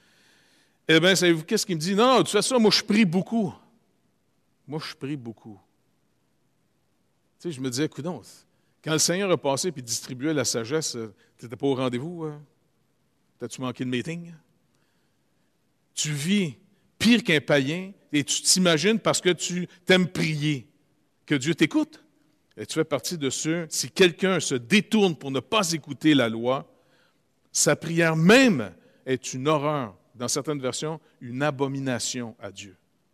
Eh bien, savez-vous qu'est-ce qu'il me dit? Non, tu fais ça, moi, je prie beaucoup. Moi, je prie beaucoup. Tu sais, je me disais, coudonc, quand le Seigneur a passé et distribuait la sagesse, tu n'étais pas au rendez-vous? T'as-tu manqué le meeting? Tu vis pire qu'un païen et tu t'imagines parce que tu t'aimes prier que Dieu t'écoute. Et tu fais partie de ceux, si quelqu'un se détourne pour ne pas écouter la loi, sa prière même est une horreur, dans certaines versions, une abomination à Dieu.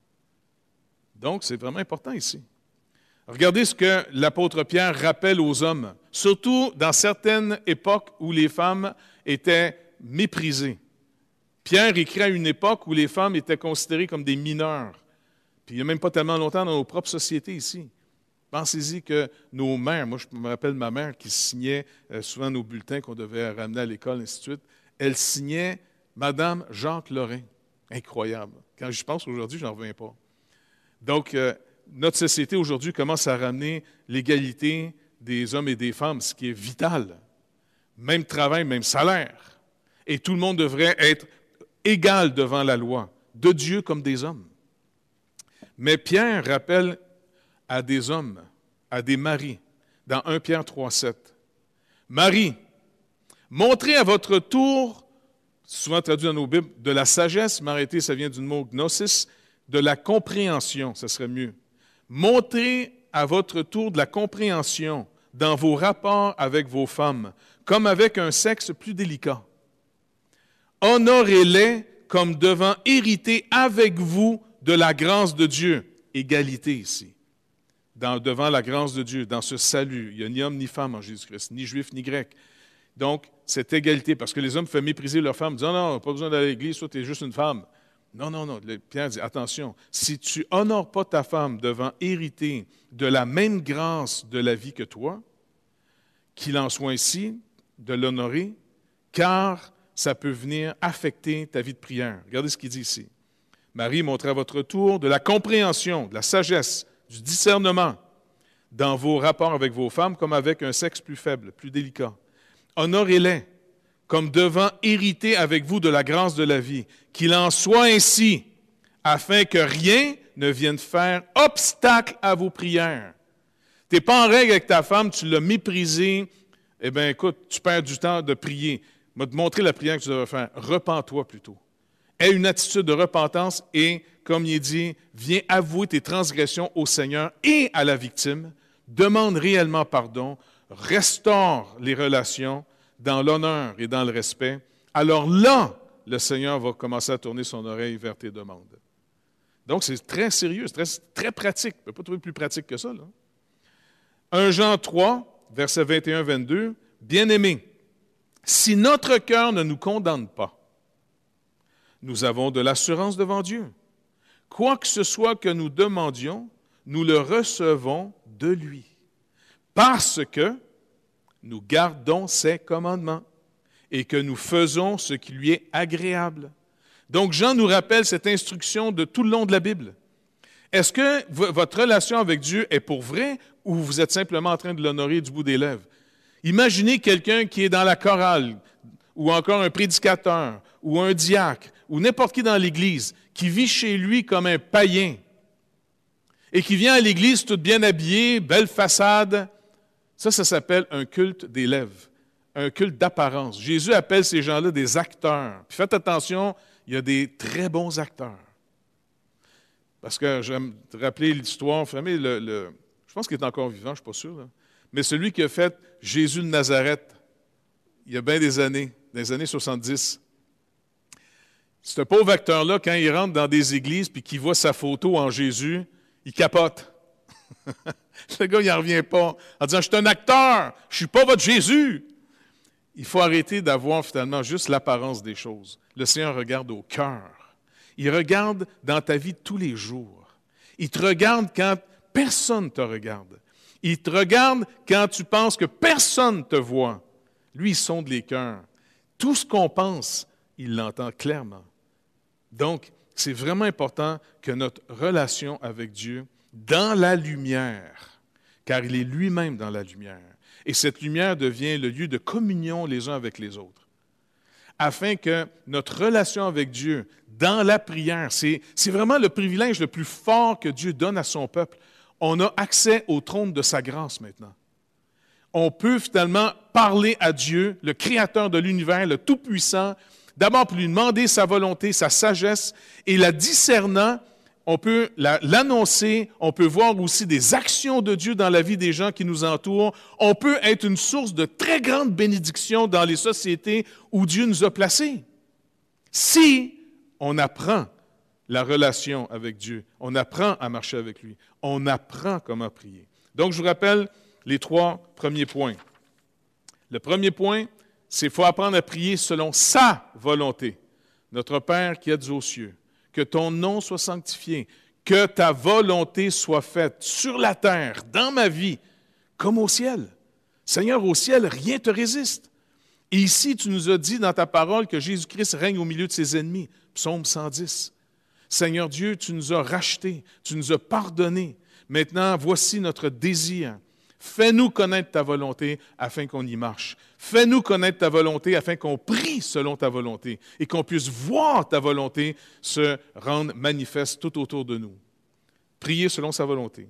Donc, c'est vraiment important ici. Regardez ce que l'apôtre Pierre rappelle aux hommes, surtout dans certaines époques où les femmes étaient méprisées. Pierre écrit à une époque où les femmes étaient considérées comme des mineures. Puis il n'y a même pas tellement longtemps dans nos propres sociétés ici. Pensez-y que nos mères, moi je me rappelle ma mère qui signait souvent nos bulletins qu'on devait ramener à l'école, ainsi de suite, elle signait Madame Jacques Lorrain. Incroyable. Quand j'y pense aujourd'hui, je n'en reviens pas. Donc, notre société aujourd'hui commence à ramener l'égalité des hommes et des femmes, ce qui est vital. Même travail, même salaire. Et tout le monde devrait être égal devant la loi, de Dieu comme des hommes. Mais Pierre rappelle à des hommes, à des maris, dans 1 Pierre 3,7. Marie, montrez à votre tour, souvent traduit dans nos Bibles, de la sagesse, m'arrêter, ça vient du mot gnosis, de la compréhension, ça serait mieux. Montrez à votre tour de la compréhension dans vos rapports avec vos femmes, comme avec un sexe plus délicat. Honorez-les comme devant hériter avec vous de la grâce de Dieu. Égalité ici. Devant la grâce de Dieu, dans ce salut. Il n'y a ni homme ni femme en Jésus-Christ, ni juif ni grec. Donc, cette égalité, parce que les hommes font mépriser leurs femmes, disant non, pas besoin d'aller à l'église, toi, tu es juste une femme. Non, non, non. Pierre dit, attention, si tu honores pas ta femme devant hériter de la même grâce de la vie que toi, qu'il en soit ainsi, de l'honorer, car ça peut venir affecter ta vie de prière. Regardez ce qu'il dit ici. Marie, montrez à votre tour de la compréhension, de la sagesse, du discernement dans vos rapports avec vos femmes comme avec un sexe plus faible, plus délicat. Honorez-les comme devant hériter avec vous de la grâce de la vie, qu'il en soit ainsi, afin que rien ne vienne faire obstacle à vos prières. Tu n'es pas en règle avec ta femme, tu l'as méprisée, eh bien écoute, tu perds du temps de prier. Je vais te montrer la prière que tu devrais faire. Repens-toi plutôt. Aie une attitude de repentance et, comme il est dit, viens avouer tes transgressions au Seigneur et à la victime, demande réellement pardon, restaure les relations dans l'honneur et dans le respect. Alors là, le Seigneur va commencer à tourner son oreille vers tes demandes. Donc, c'est très sérieux, c'est très pratique. On ne peut pas trouver plus pratique que ça, là. 1 Jean 3, versets 21-22, « Bien-aimés, si notre cœur ne nous condamne pas, nous avons de l'assurance devant Dieu. Quoi que ce soit que nous demandions, nous le recevons de lui, parce que nous gardons ses commandements et que nous faisons ce qui lui est agréable. Donc, Jean nous rappelle cette instruction de tout le long de la Bible. Est-ce que votre relation avec Dieu est pour vrai ou vous êtes simplement en train de l'honorer du bout des lèvres? Imaginez quelqu'un qui est dans la chorale, ou encore un prédicateur, ou un diacre, ou n'importe qui dans l'Église, qui vit chez lui comme un païen, et qui vient à l'Église tout bien habillé, belle façade. Ça s'appelle un culte des lèvres, un culte d'apparence. Jésus appelle ces gens-là des acteurs. Puis faites attention, il y a des très bons acteurs. Parce que j'aime te rappeler l'histoire, je pense qu'il est encore vivant, je ne suis pas sûr, là. Mais celui qui a fait Jésus de Nazareth, il y a bien des années, dans les années 70, ce pauvre acteur-là, quand il rentre dans des églises et qu'il voit sa photo en Jésus, il capote. Le gars, il n'en revient pas en disant « Je suis un acteur, je ne suis pas votre Jésus ». Il faut arrêter d'avoir finalement juste l'apparence des choses. Le Seigneur regarde au cœur. Il regarde dans ta vie tous les jours. Il te regarde quand personne ne te regarde. Il te regarde quand tu penses que personne ne te voit. Lui, il sonde les cœurs. Tout ce qu'on pense, il l'entend clairement. Donc, c'est vraiment important que notre relation avec Dieu, dans la lumière, car il est lui-même dans la lumière, et cette lumière devient le lieu de communion les uns avec les autres, afin que notre relation avec Dieu, dans la prière, c'est vraiment le privilège le plus fort que Dieu donne à son peuple. On a accès au trône de sa grâce maintenant. On peut finalement parler à Dieu, le Créateur de l'univers, le Tout-Puissant, d'abord pour lui demander sa volonté, sa sagesse, et la discernant, on peut l'annoncer, on peut voir aussi des actions de Dieu dans la vie des gens qui nous entourent. On peut être une source de très grande bénédiction dans les sociétés où Dieu nous a placés. Si on apprend la relation avec Dieu, on apprend à marcher avec lui, on apprend comment prier. Donc, je vous rappelle les 3 premiers points. Le premier point, c'est qu'il faut apprendre à prier selon sa volonté. Notre Père qui êtes aux cieux, que ton nom soit sanctifié, que ta volonté soit faite sur la terre, dans ma vie, comme au ciel. Seigneur, au ciel, rien ne te résiste. Et ici, tu nous as dit dans ta parole que Jésus-Christ règne au milieu de ses ennemis. Psaume 110. Seigneur Dieu, tu nous as rachetés, tu nous as pardonnés. Maintenant, voici notre désir. Fais-nous connaître ta volonté afin qu'on y marche. Fais-nous connaître ta volonté afin qu'on prie selon ta volonté et qu'on puisse voir ta volonté se rendre manifeste tout autour de nous. Prier selon sa volonté.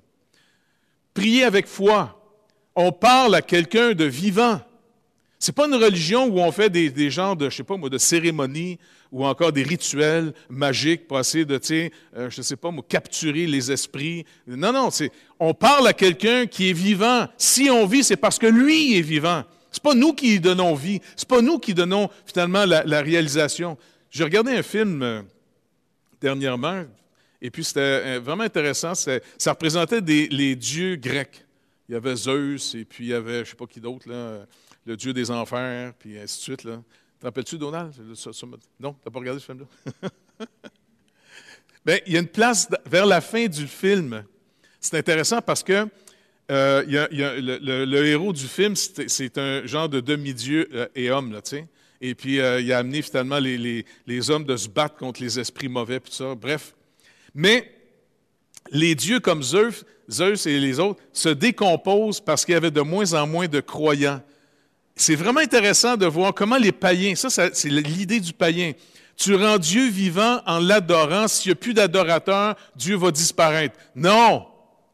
Prier avec foi. On parle à quelqu'un de vivant. Ce n'est pas une religion où on fait des genres de, je sais pas moi, de cérémonies ou encore des rituels magiques pour essayer de, je sais pas moi, capturer les esprits. Non, non, on parle à quelqu'un qui est vivant. Si on vit, c'est parce que lui est vivant. Ce n'est pas nous qui donnons vie. Ce n'est pas nous qui donnons finalement la réalisation. J'ai regardé un film dernièrement et puis c'était vraiment intéressant. Ça représentait les dieux grecs. Il y avait Zeus et puis il y avait, je ne sais pas qui d'autre, là, le dieu des enfers, puis ainsi de suite. Là. Te rappelles-tu, Donald? Non, tu n'as pas regardé ce film-là? Bien, il y a une place vers la fin du film. C'est intéressant parce que le héros du film, c'est un genre de demi-dieu et homme, là, tu sais. Et puis, il a amené finalement les hommes de se battre contre les esprits mauvais, puis tout ça. Bref. Mais les dieux comme Zeus et les autres se décomposent parce qu'il y avait de moins en moins de croyants. C'est vraiment intéressant de voir comment les païens, ça c'est l'idée du païen, tu rends Dieu vivant en l'adorant, s'il n'y a plus d'adorateurs, Dieu va disparaître. Non!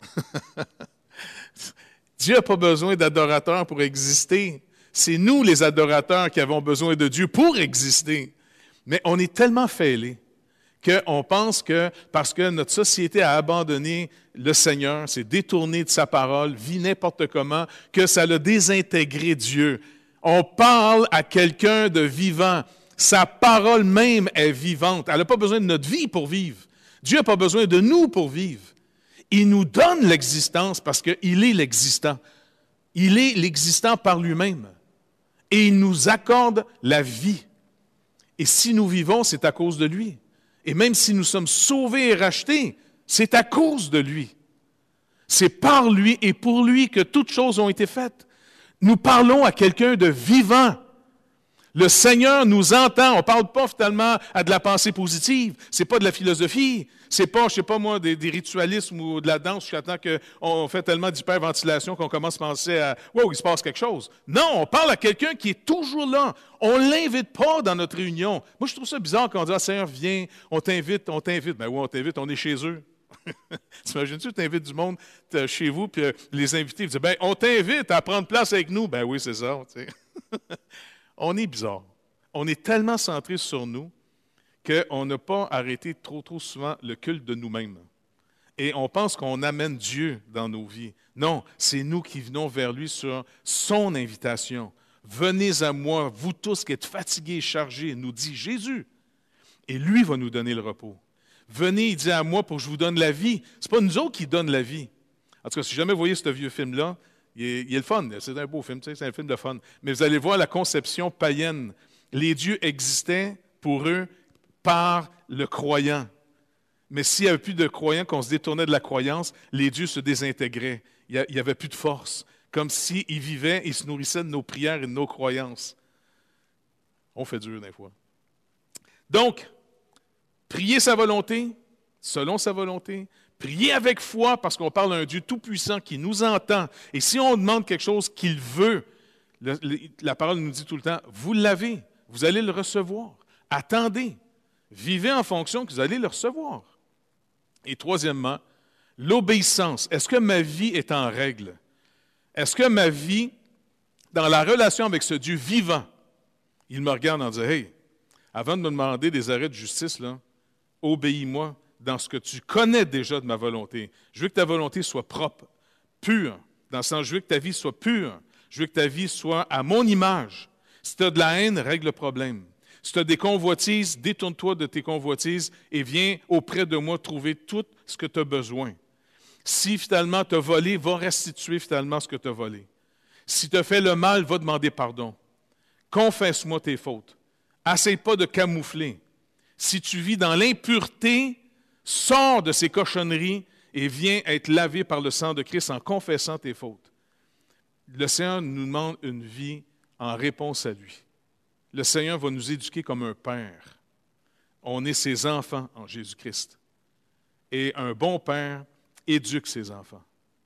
Dieu n'a pas besoin d'adorateurs pour exister. C'est nous les adorateurs qui avons besoin de Dieu pour exister. Mais on est tellement fêlés qu'on pense que parce que notre société a abandonné le Seigneur, s'est détourné de sa parole, vit n'importe comment, que ça a désintégré Dieu. On parle à quelqu'un de vivant. Sa parole même est vivante. Elle n'a pas besoin de notre vie pour vivre. Dieu n'a pas besoin de nous pour vivre. Il nous donne l'existence parce qu'il est l'existant. Il est l'existant par lui-même. Et il nous accorde la vie. Et si nous vivons, c'est à cause de lui. Et même si nous sommes sauvés et rachetés, c'est à cause de lui. C'est par lui et pour lui que toutes choses ont été faites. Nous parlons à quelqu'un de vivant. Le Seigneur nous entend. On ne parle pas finalement à de la pensée positive. Ce n'est pas de la philosophie. Ce n'est pas, je ne sais pas moi, des ritualismes ou de la danse jusqu'à temps qu'on fait tellement d'hyperventilation qu'on commence à penser à « wow, il se passe quelque chose ». Non, on parle à quelqu'un qui est toujours là. On ne l'invite pas dans notre réunion. Moi, je trouve ça bizarre quand on dit « Ah, Seigneur, viens, on t'invite, on t'invite ». Ben oui, on t'invite, on est chez eux. T'imagines-tu, tu invites du monde chez vous, puis les invités disent « Ben, on t'invite à prendre place avec nous ». Ben oui, c'est ça, tu sais. On est bizarre. On est tellement centré sur nous qu'on n'a pas arrêté trop souvent le culte de nous-mêmes. Et on pense qu'on amène Dieu dans nos vies. Non, c'est nous qui venons vers lui sur son invitation. « Venez à moi, vous tous qui êtes fatigués et chargés », nous dit Jésus. Et lui va nous donner le repos. Venez, il dit à moi, pour que je vous donne la vie. Ce n'est pas nous autres qui donnent la vie. En tout cas, si jamais vous voyez ce vieux film-là, il est le fun. C'est un beau film, tu sais, c'est un film de fun. Mais vous allez voir la conception païenne. Les dieux existaient pour eux par le croyant. Mais s'il n'y avait plus de croyants, qu'on se détournait de la croyance, les dieux se désintégraient. Il n'y avait plus de force. Comme s'ils vivaient et se nourrissaient de nos prières et de nos croyances. On fait dur des fois. Donc, prier sa volonté, selon sa volonté. Prier avec foi, parce qu'on parle d'un Dieu tout-puissant qui nous entend. Et si on demande quelque chose qu'il veut, la parole nous dit tout le temps, vous l'avez, vous allez le recevoir. Attendez, vivez en fonction que vous allez le recevoir. Et troisièmement, l'obéissance. Est-ce que ma vie est en règle? Est-ce que ma vie, dans la relation avec ce Dieu vivant, il me regarde en disant, « Hey, avant de me demander des arrêts de justice, là, obéis-moi dans ce que tu connais déjà de ma volonté. Je veux que ta volonté soit propre, pure. Dans le sens, je veux que ta vie soit pure. Je veux que ta vie soit à mon image. Si tu as de la haine, règle le problème. Si tu as des convoitises, détourne-toi de tes convoitises et viens auprès de moi trouver tout ce que tu as besoin. Si finalement tu as volé, va restituer finalement ce que tu as volé. Si tu as fait le mal, va demander pardon. Confesse-moi tes fautes. Essaye pas de camoufler. Si tu vis dans l'impureté, sors de ces cochonneries et viens être lavé par le sang de Christ en confessant tes fautes. Le Seigneur nous demande une vie en réponse à lui. Le Seigneur va nous éduquer comme un père. On est ses enfants en Jésus-Christ. Et un bon père éduque ses enfants.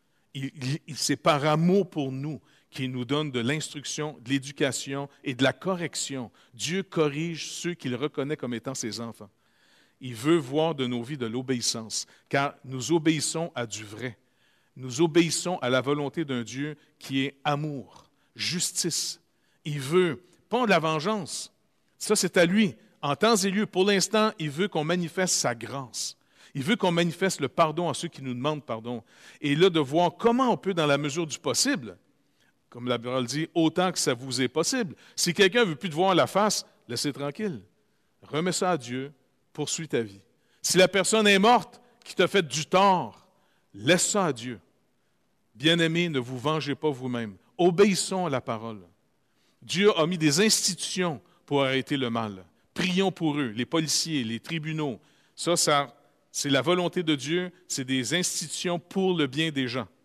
C'est par amour pour nous qu'il nous donne de l'instruction, de l'éducation et de la correction. Dieu corrige ceux qu'il reconnaît comme étant ses enfants. Il veut voir de nos vies de l'obéissance, car nous obéissons à du vrai. Nous obéissons à la volonté d'un Dieu qui est amour, justice. Il veut, pas de la vengeance. Ça, c'est à lui. En temps et lieu, pour l'instant, il veut qu'on manifeste sa grâce. Il veut qu'on manifeste le pardon à ceux qui nous demandent pardon. Et là, de voir comment on peut, dans la mesure du possible, comme la parole dit, autant que ça vous est possible. Si quelqu'un ne veut plus te voir la face, laissez tranquille. Remets ça à Dieu, poursuis ta vie. Si la personne est morte, qui t'a fait du tort, laisse ça à Dieu. Bien-aimés, ne vous vengez pas vous-même. Obéissons à la parole. Dieu a mis des institutions pour arrêter le mal. Prions pour eux, les policiers, les tribunaux. Ça, c'est la volonté de Dieu, c'est des institutions pour le bien des gens.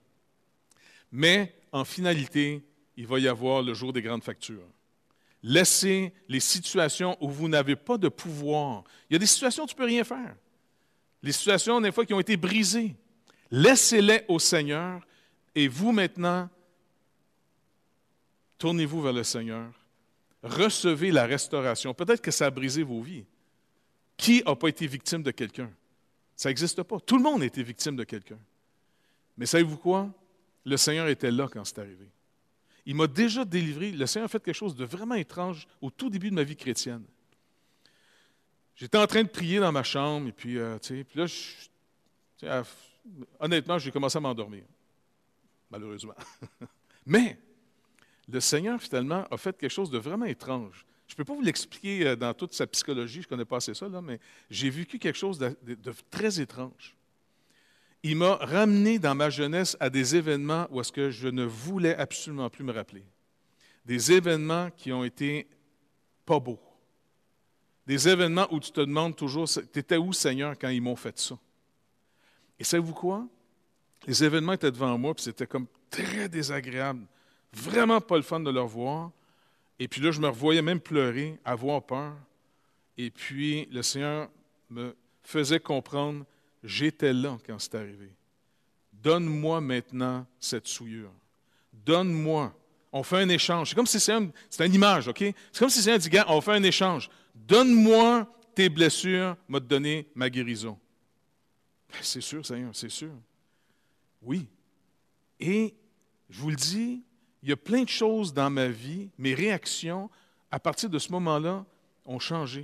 Mais, en finalité, il va y avoir le jour des grandes factures. Laissez les situations où vous n'avez pas de pouvoir. Il y a des situations où tu ne peux rien faire. Les situations, des fois, qui ont été brisées. Laissez-les au Seigneur et vous, maintenant, tournez-vous vers le Seigneur. Recevez la restauration. Peut-être que ça a brisé vos vies. Qui n'a pas été victime de quelqu'un? Ça n'existe pas. Tout le monde a été victime de quelqu'un. Mais savez-vous quoi? Le Seigneur était là quand c'est arrivé. Il m'a déjà délivré. Le Seigneur a fait quelque chose de vraiment étrange au tout début de ma vie chrétienne. J'étais en train de prier dans ma chambre, et puis, là, honnêtement, j'ai commencé à m'endormir. Malheureusement. Mais, le Seigneur, finalement, a fait quelque chose de vraiment étrange. Je ne peux pas vous l'expliquer dans toute sa psychologie, je ne connais pas assez ça, là, mais j'ai vécu quelque chose de très étrange. Il m'a ramené dans ma jeunesse à des événements où est-ce que je ne voulais absolument plus me rappeler. Des événements qui ont été pas beaux. Des événements où tu te demandes toujours, t'étais où, Seigneur, quand ils m'ont fait ça? Et savez-vous quoi? Les événements étaient devant moi, puis c'était comme très désagréable. Vraiment pas le fun de leur voir. Et puis là, je me revoyais même pleurer, avoir peur. Et puis, le Seigneur me faisait comprendre, j'étais là quand c'est arrivé. Donne-moi maintenant cette souillure. Donne-moi. On fait un échange. C'est comme si c'est une image, OK? C'est comme si le Seigneur dit, gars, on fait un échange. Donne-moi tes blessures, m'a donné ma guérison. Ben, c'est sûr, Seigneur, c'est sûr. Oui. Et je vous le dis, il y a plein de choses dans ma vie, mes réactions, à partir de ce moment-là, ont changé.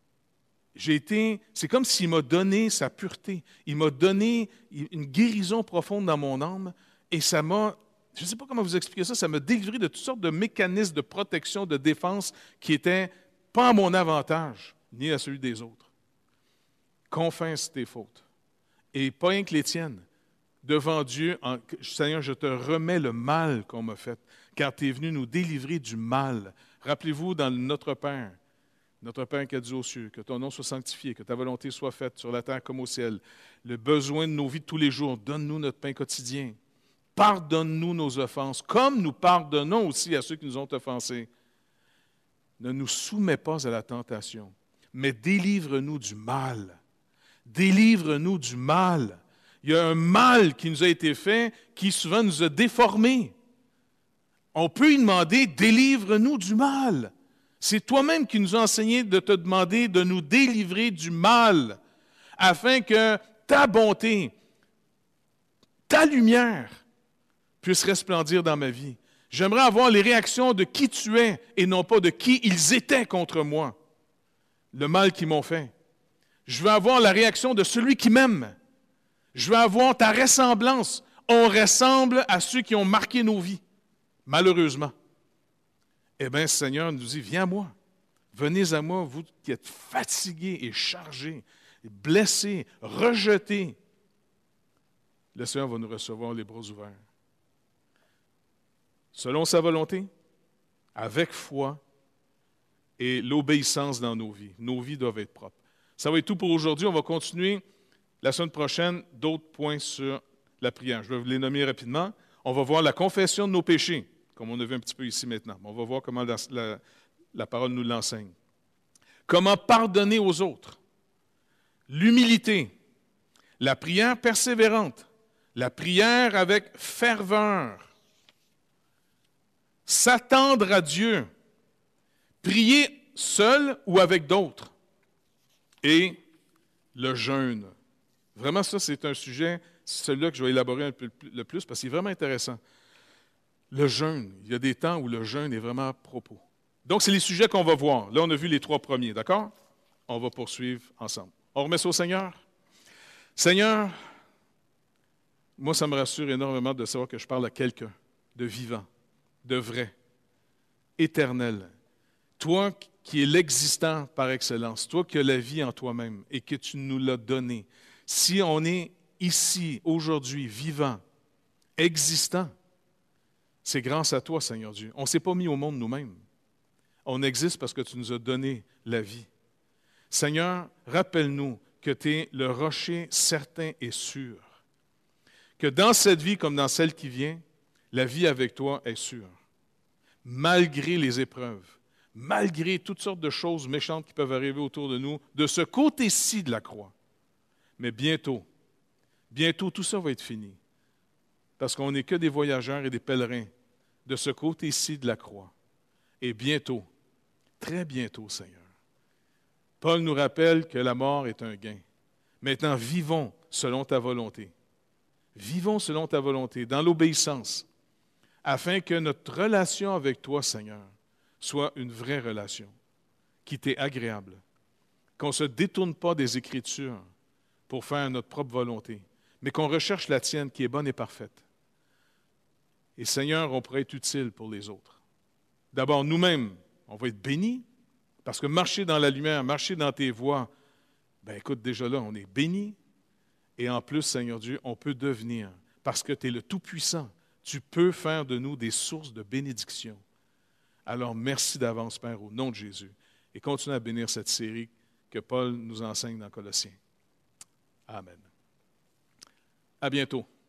C'est comme s'il m'a donné sa pureté. Il m'a donné une guérison profonde dans mon âme et ça m'a, je ne sais pas comment vous expliquer ça, ça m'a délivré de toutes sortes de mécanismes de protection, de défense qui n'étaient pas à mon avantage, ni à celui des autres. Confesse tes fautes. Et pas rien que les tiennes. Devant Dieu, Seigneur, je te remets le mal qu'on m'a fait, car tu es venu nous délivrer du mal. Rappelez-vous dans Notre Père qui es aux cieux, que ton nom soit sanctifié, que ta volonté soit faite sur la terre comme au ciel. Le besoin de nos vies de tous les jours, donne-nous notre pain quotidien. Pardonne-nous nos offenses, comme nous pardonnons aussi à ceux qui nous ont offensés. Ne nous soumets pas à la tentation, mais délivre-nous du mal. Délivre-nous du mal. Il y a un mal qui nous a été fait qui souvent nous a déformés. On peut y demander, délivre-nous du mal. C'est toi-même qui nous a enseigné de te demander de nous délivrer du mal, afin que ta bonté, ta lumière puisse resplendir dans ma vie. J'aimerais avoir les réactions de qui tu es et non pas de qui ils étaient contre moi, le mal qu'ils m'ont fait. Je veux avoir la réaction de celui qui m'aime. Je veux avoir ta ressemblance. On ressemble à ceux qui ont marqué nos vies, malheureusement. Eh bien, Seigneur nous dit, viens à moi. Venez à moi, vous qui êtes fatigués et chargés, blessés, rejetés. Le Seigneur va nous recevoir les bras ouverts. Selon sa volonté, avec foi et l'obéissance dans nos vies. Nos vies doivent être propres. Ça va être tout pour aujourd'hui. On va continuer la semaine prochaine d'autres points sur la prière. Je vais vous les nommer rapidement. On va voir la confession de nos péchés, comme on a vu un petit peu ici maintenant. On va voir comment la parole nous l'enseigne. Comment pardonner aux autres. L'humilité. La prière persévérante. La prière avec ferveur. S'attendre à Dieu. Prier seul ou avec d'autres. Et le jeûne. Vraiment, ça, c'est un sujet, c'est celui-là que je vais élaborer un peu le plus parce que c'est vraiment intéressant. Le jeûne. Il y a des temps où le jeûne est vraiment à propos. Donc, c'est les sujets qu'on va voir. Là, on a vu les 3 premiers, d'accord? On va poursuivre ensemble. On remet ça au Seigneur? Seigneur, moi, ça me rassure énormément de savoir que je parle à quelqu'un de vivant, de vrai, éternel. Toi qui es l'existant par excellence, toi qui as la vie en toi-même et que tu nous l'as donnée. Si on est ici, aujourd'hui, vivant, existant, c'est grâce à toi, Seigneur Dieu. On ne s'est pas mis au monde nous-mêmes. On existe parce que tu nous as donné la vie. Seigneur, rappelle-nous que tu es le rocher certain et sûr. Que dans cette vie comme dans celle qui vient, la vie avec toi est sûre. Malgré les épreuves, malgré toutes sortes de choses méchantes qui peuvent arriver autour de nous, de ce côté-ci de la croix. Mais bientôt, tout ça va être fini. Parce qu'on n'est que des voyageurs et des pèlerins de ce côté-ci de la croix. Et bientôt, très bientôt, Seigneur. Paul nous rappelle que la mort est un gain. Maintenant, vivons selon ta volonté. Vivons selon ta volonté, dans l'obéissance, afin que notre relation avec toi, Seigneur, soit une vraie relation, qui t'est agréable. Qu'on ne se détourne pas des Écritures pour faire notre propre volonté, mais qu'on recherche la tienne qui est bonne et parfaite. Et Seigneur, on pourrait être utile pour les autres. D'abord, nous-mêmes, on va être bénis, parce que marcher dans la lumière, marcher dans tes voies, ben écoute, déjà là, on est bénis. Et en plus, Seigneur Dieu, on peut devenir, parce que tu es le Tout-Puissant, tu peux faire de nous des sources de bénédiction. Alors, merci d'avance, Père, au nom de Jésus. et continuez à bénir cette série que Paul nous enseigne dans Colossiens. Amen. À bientôt.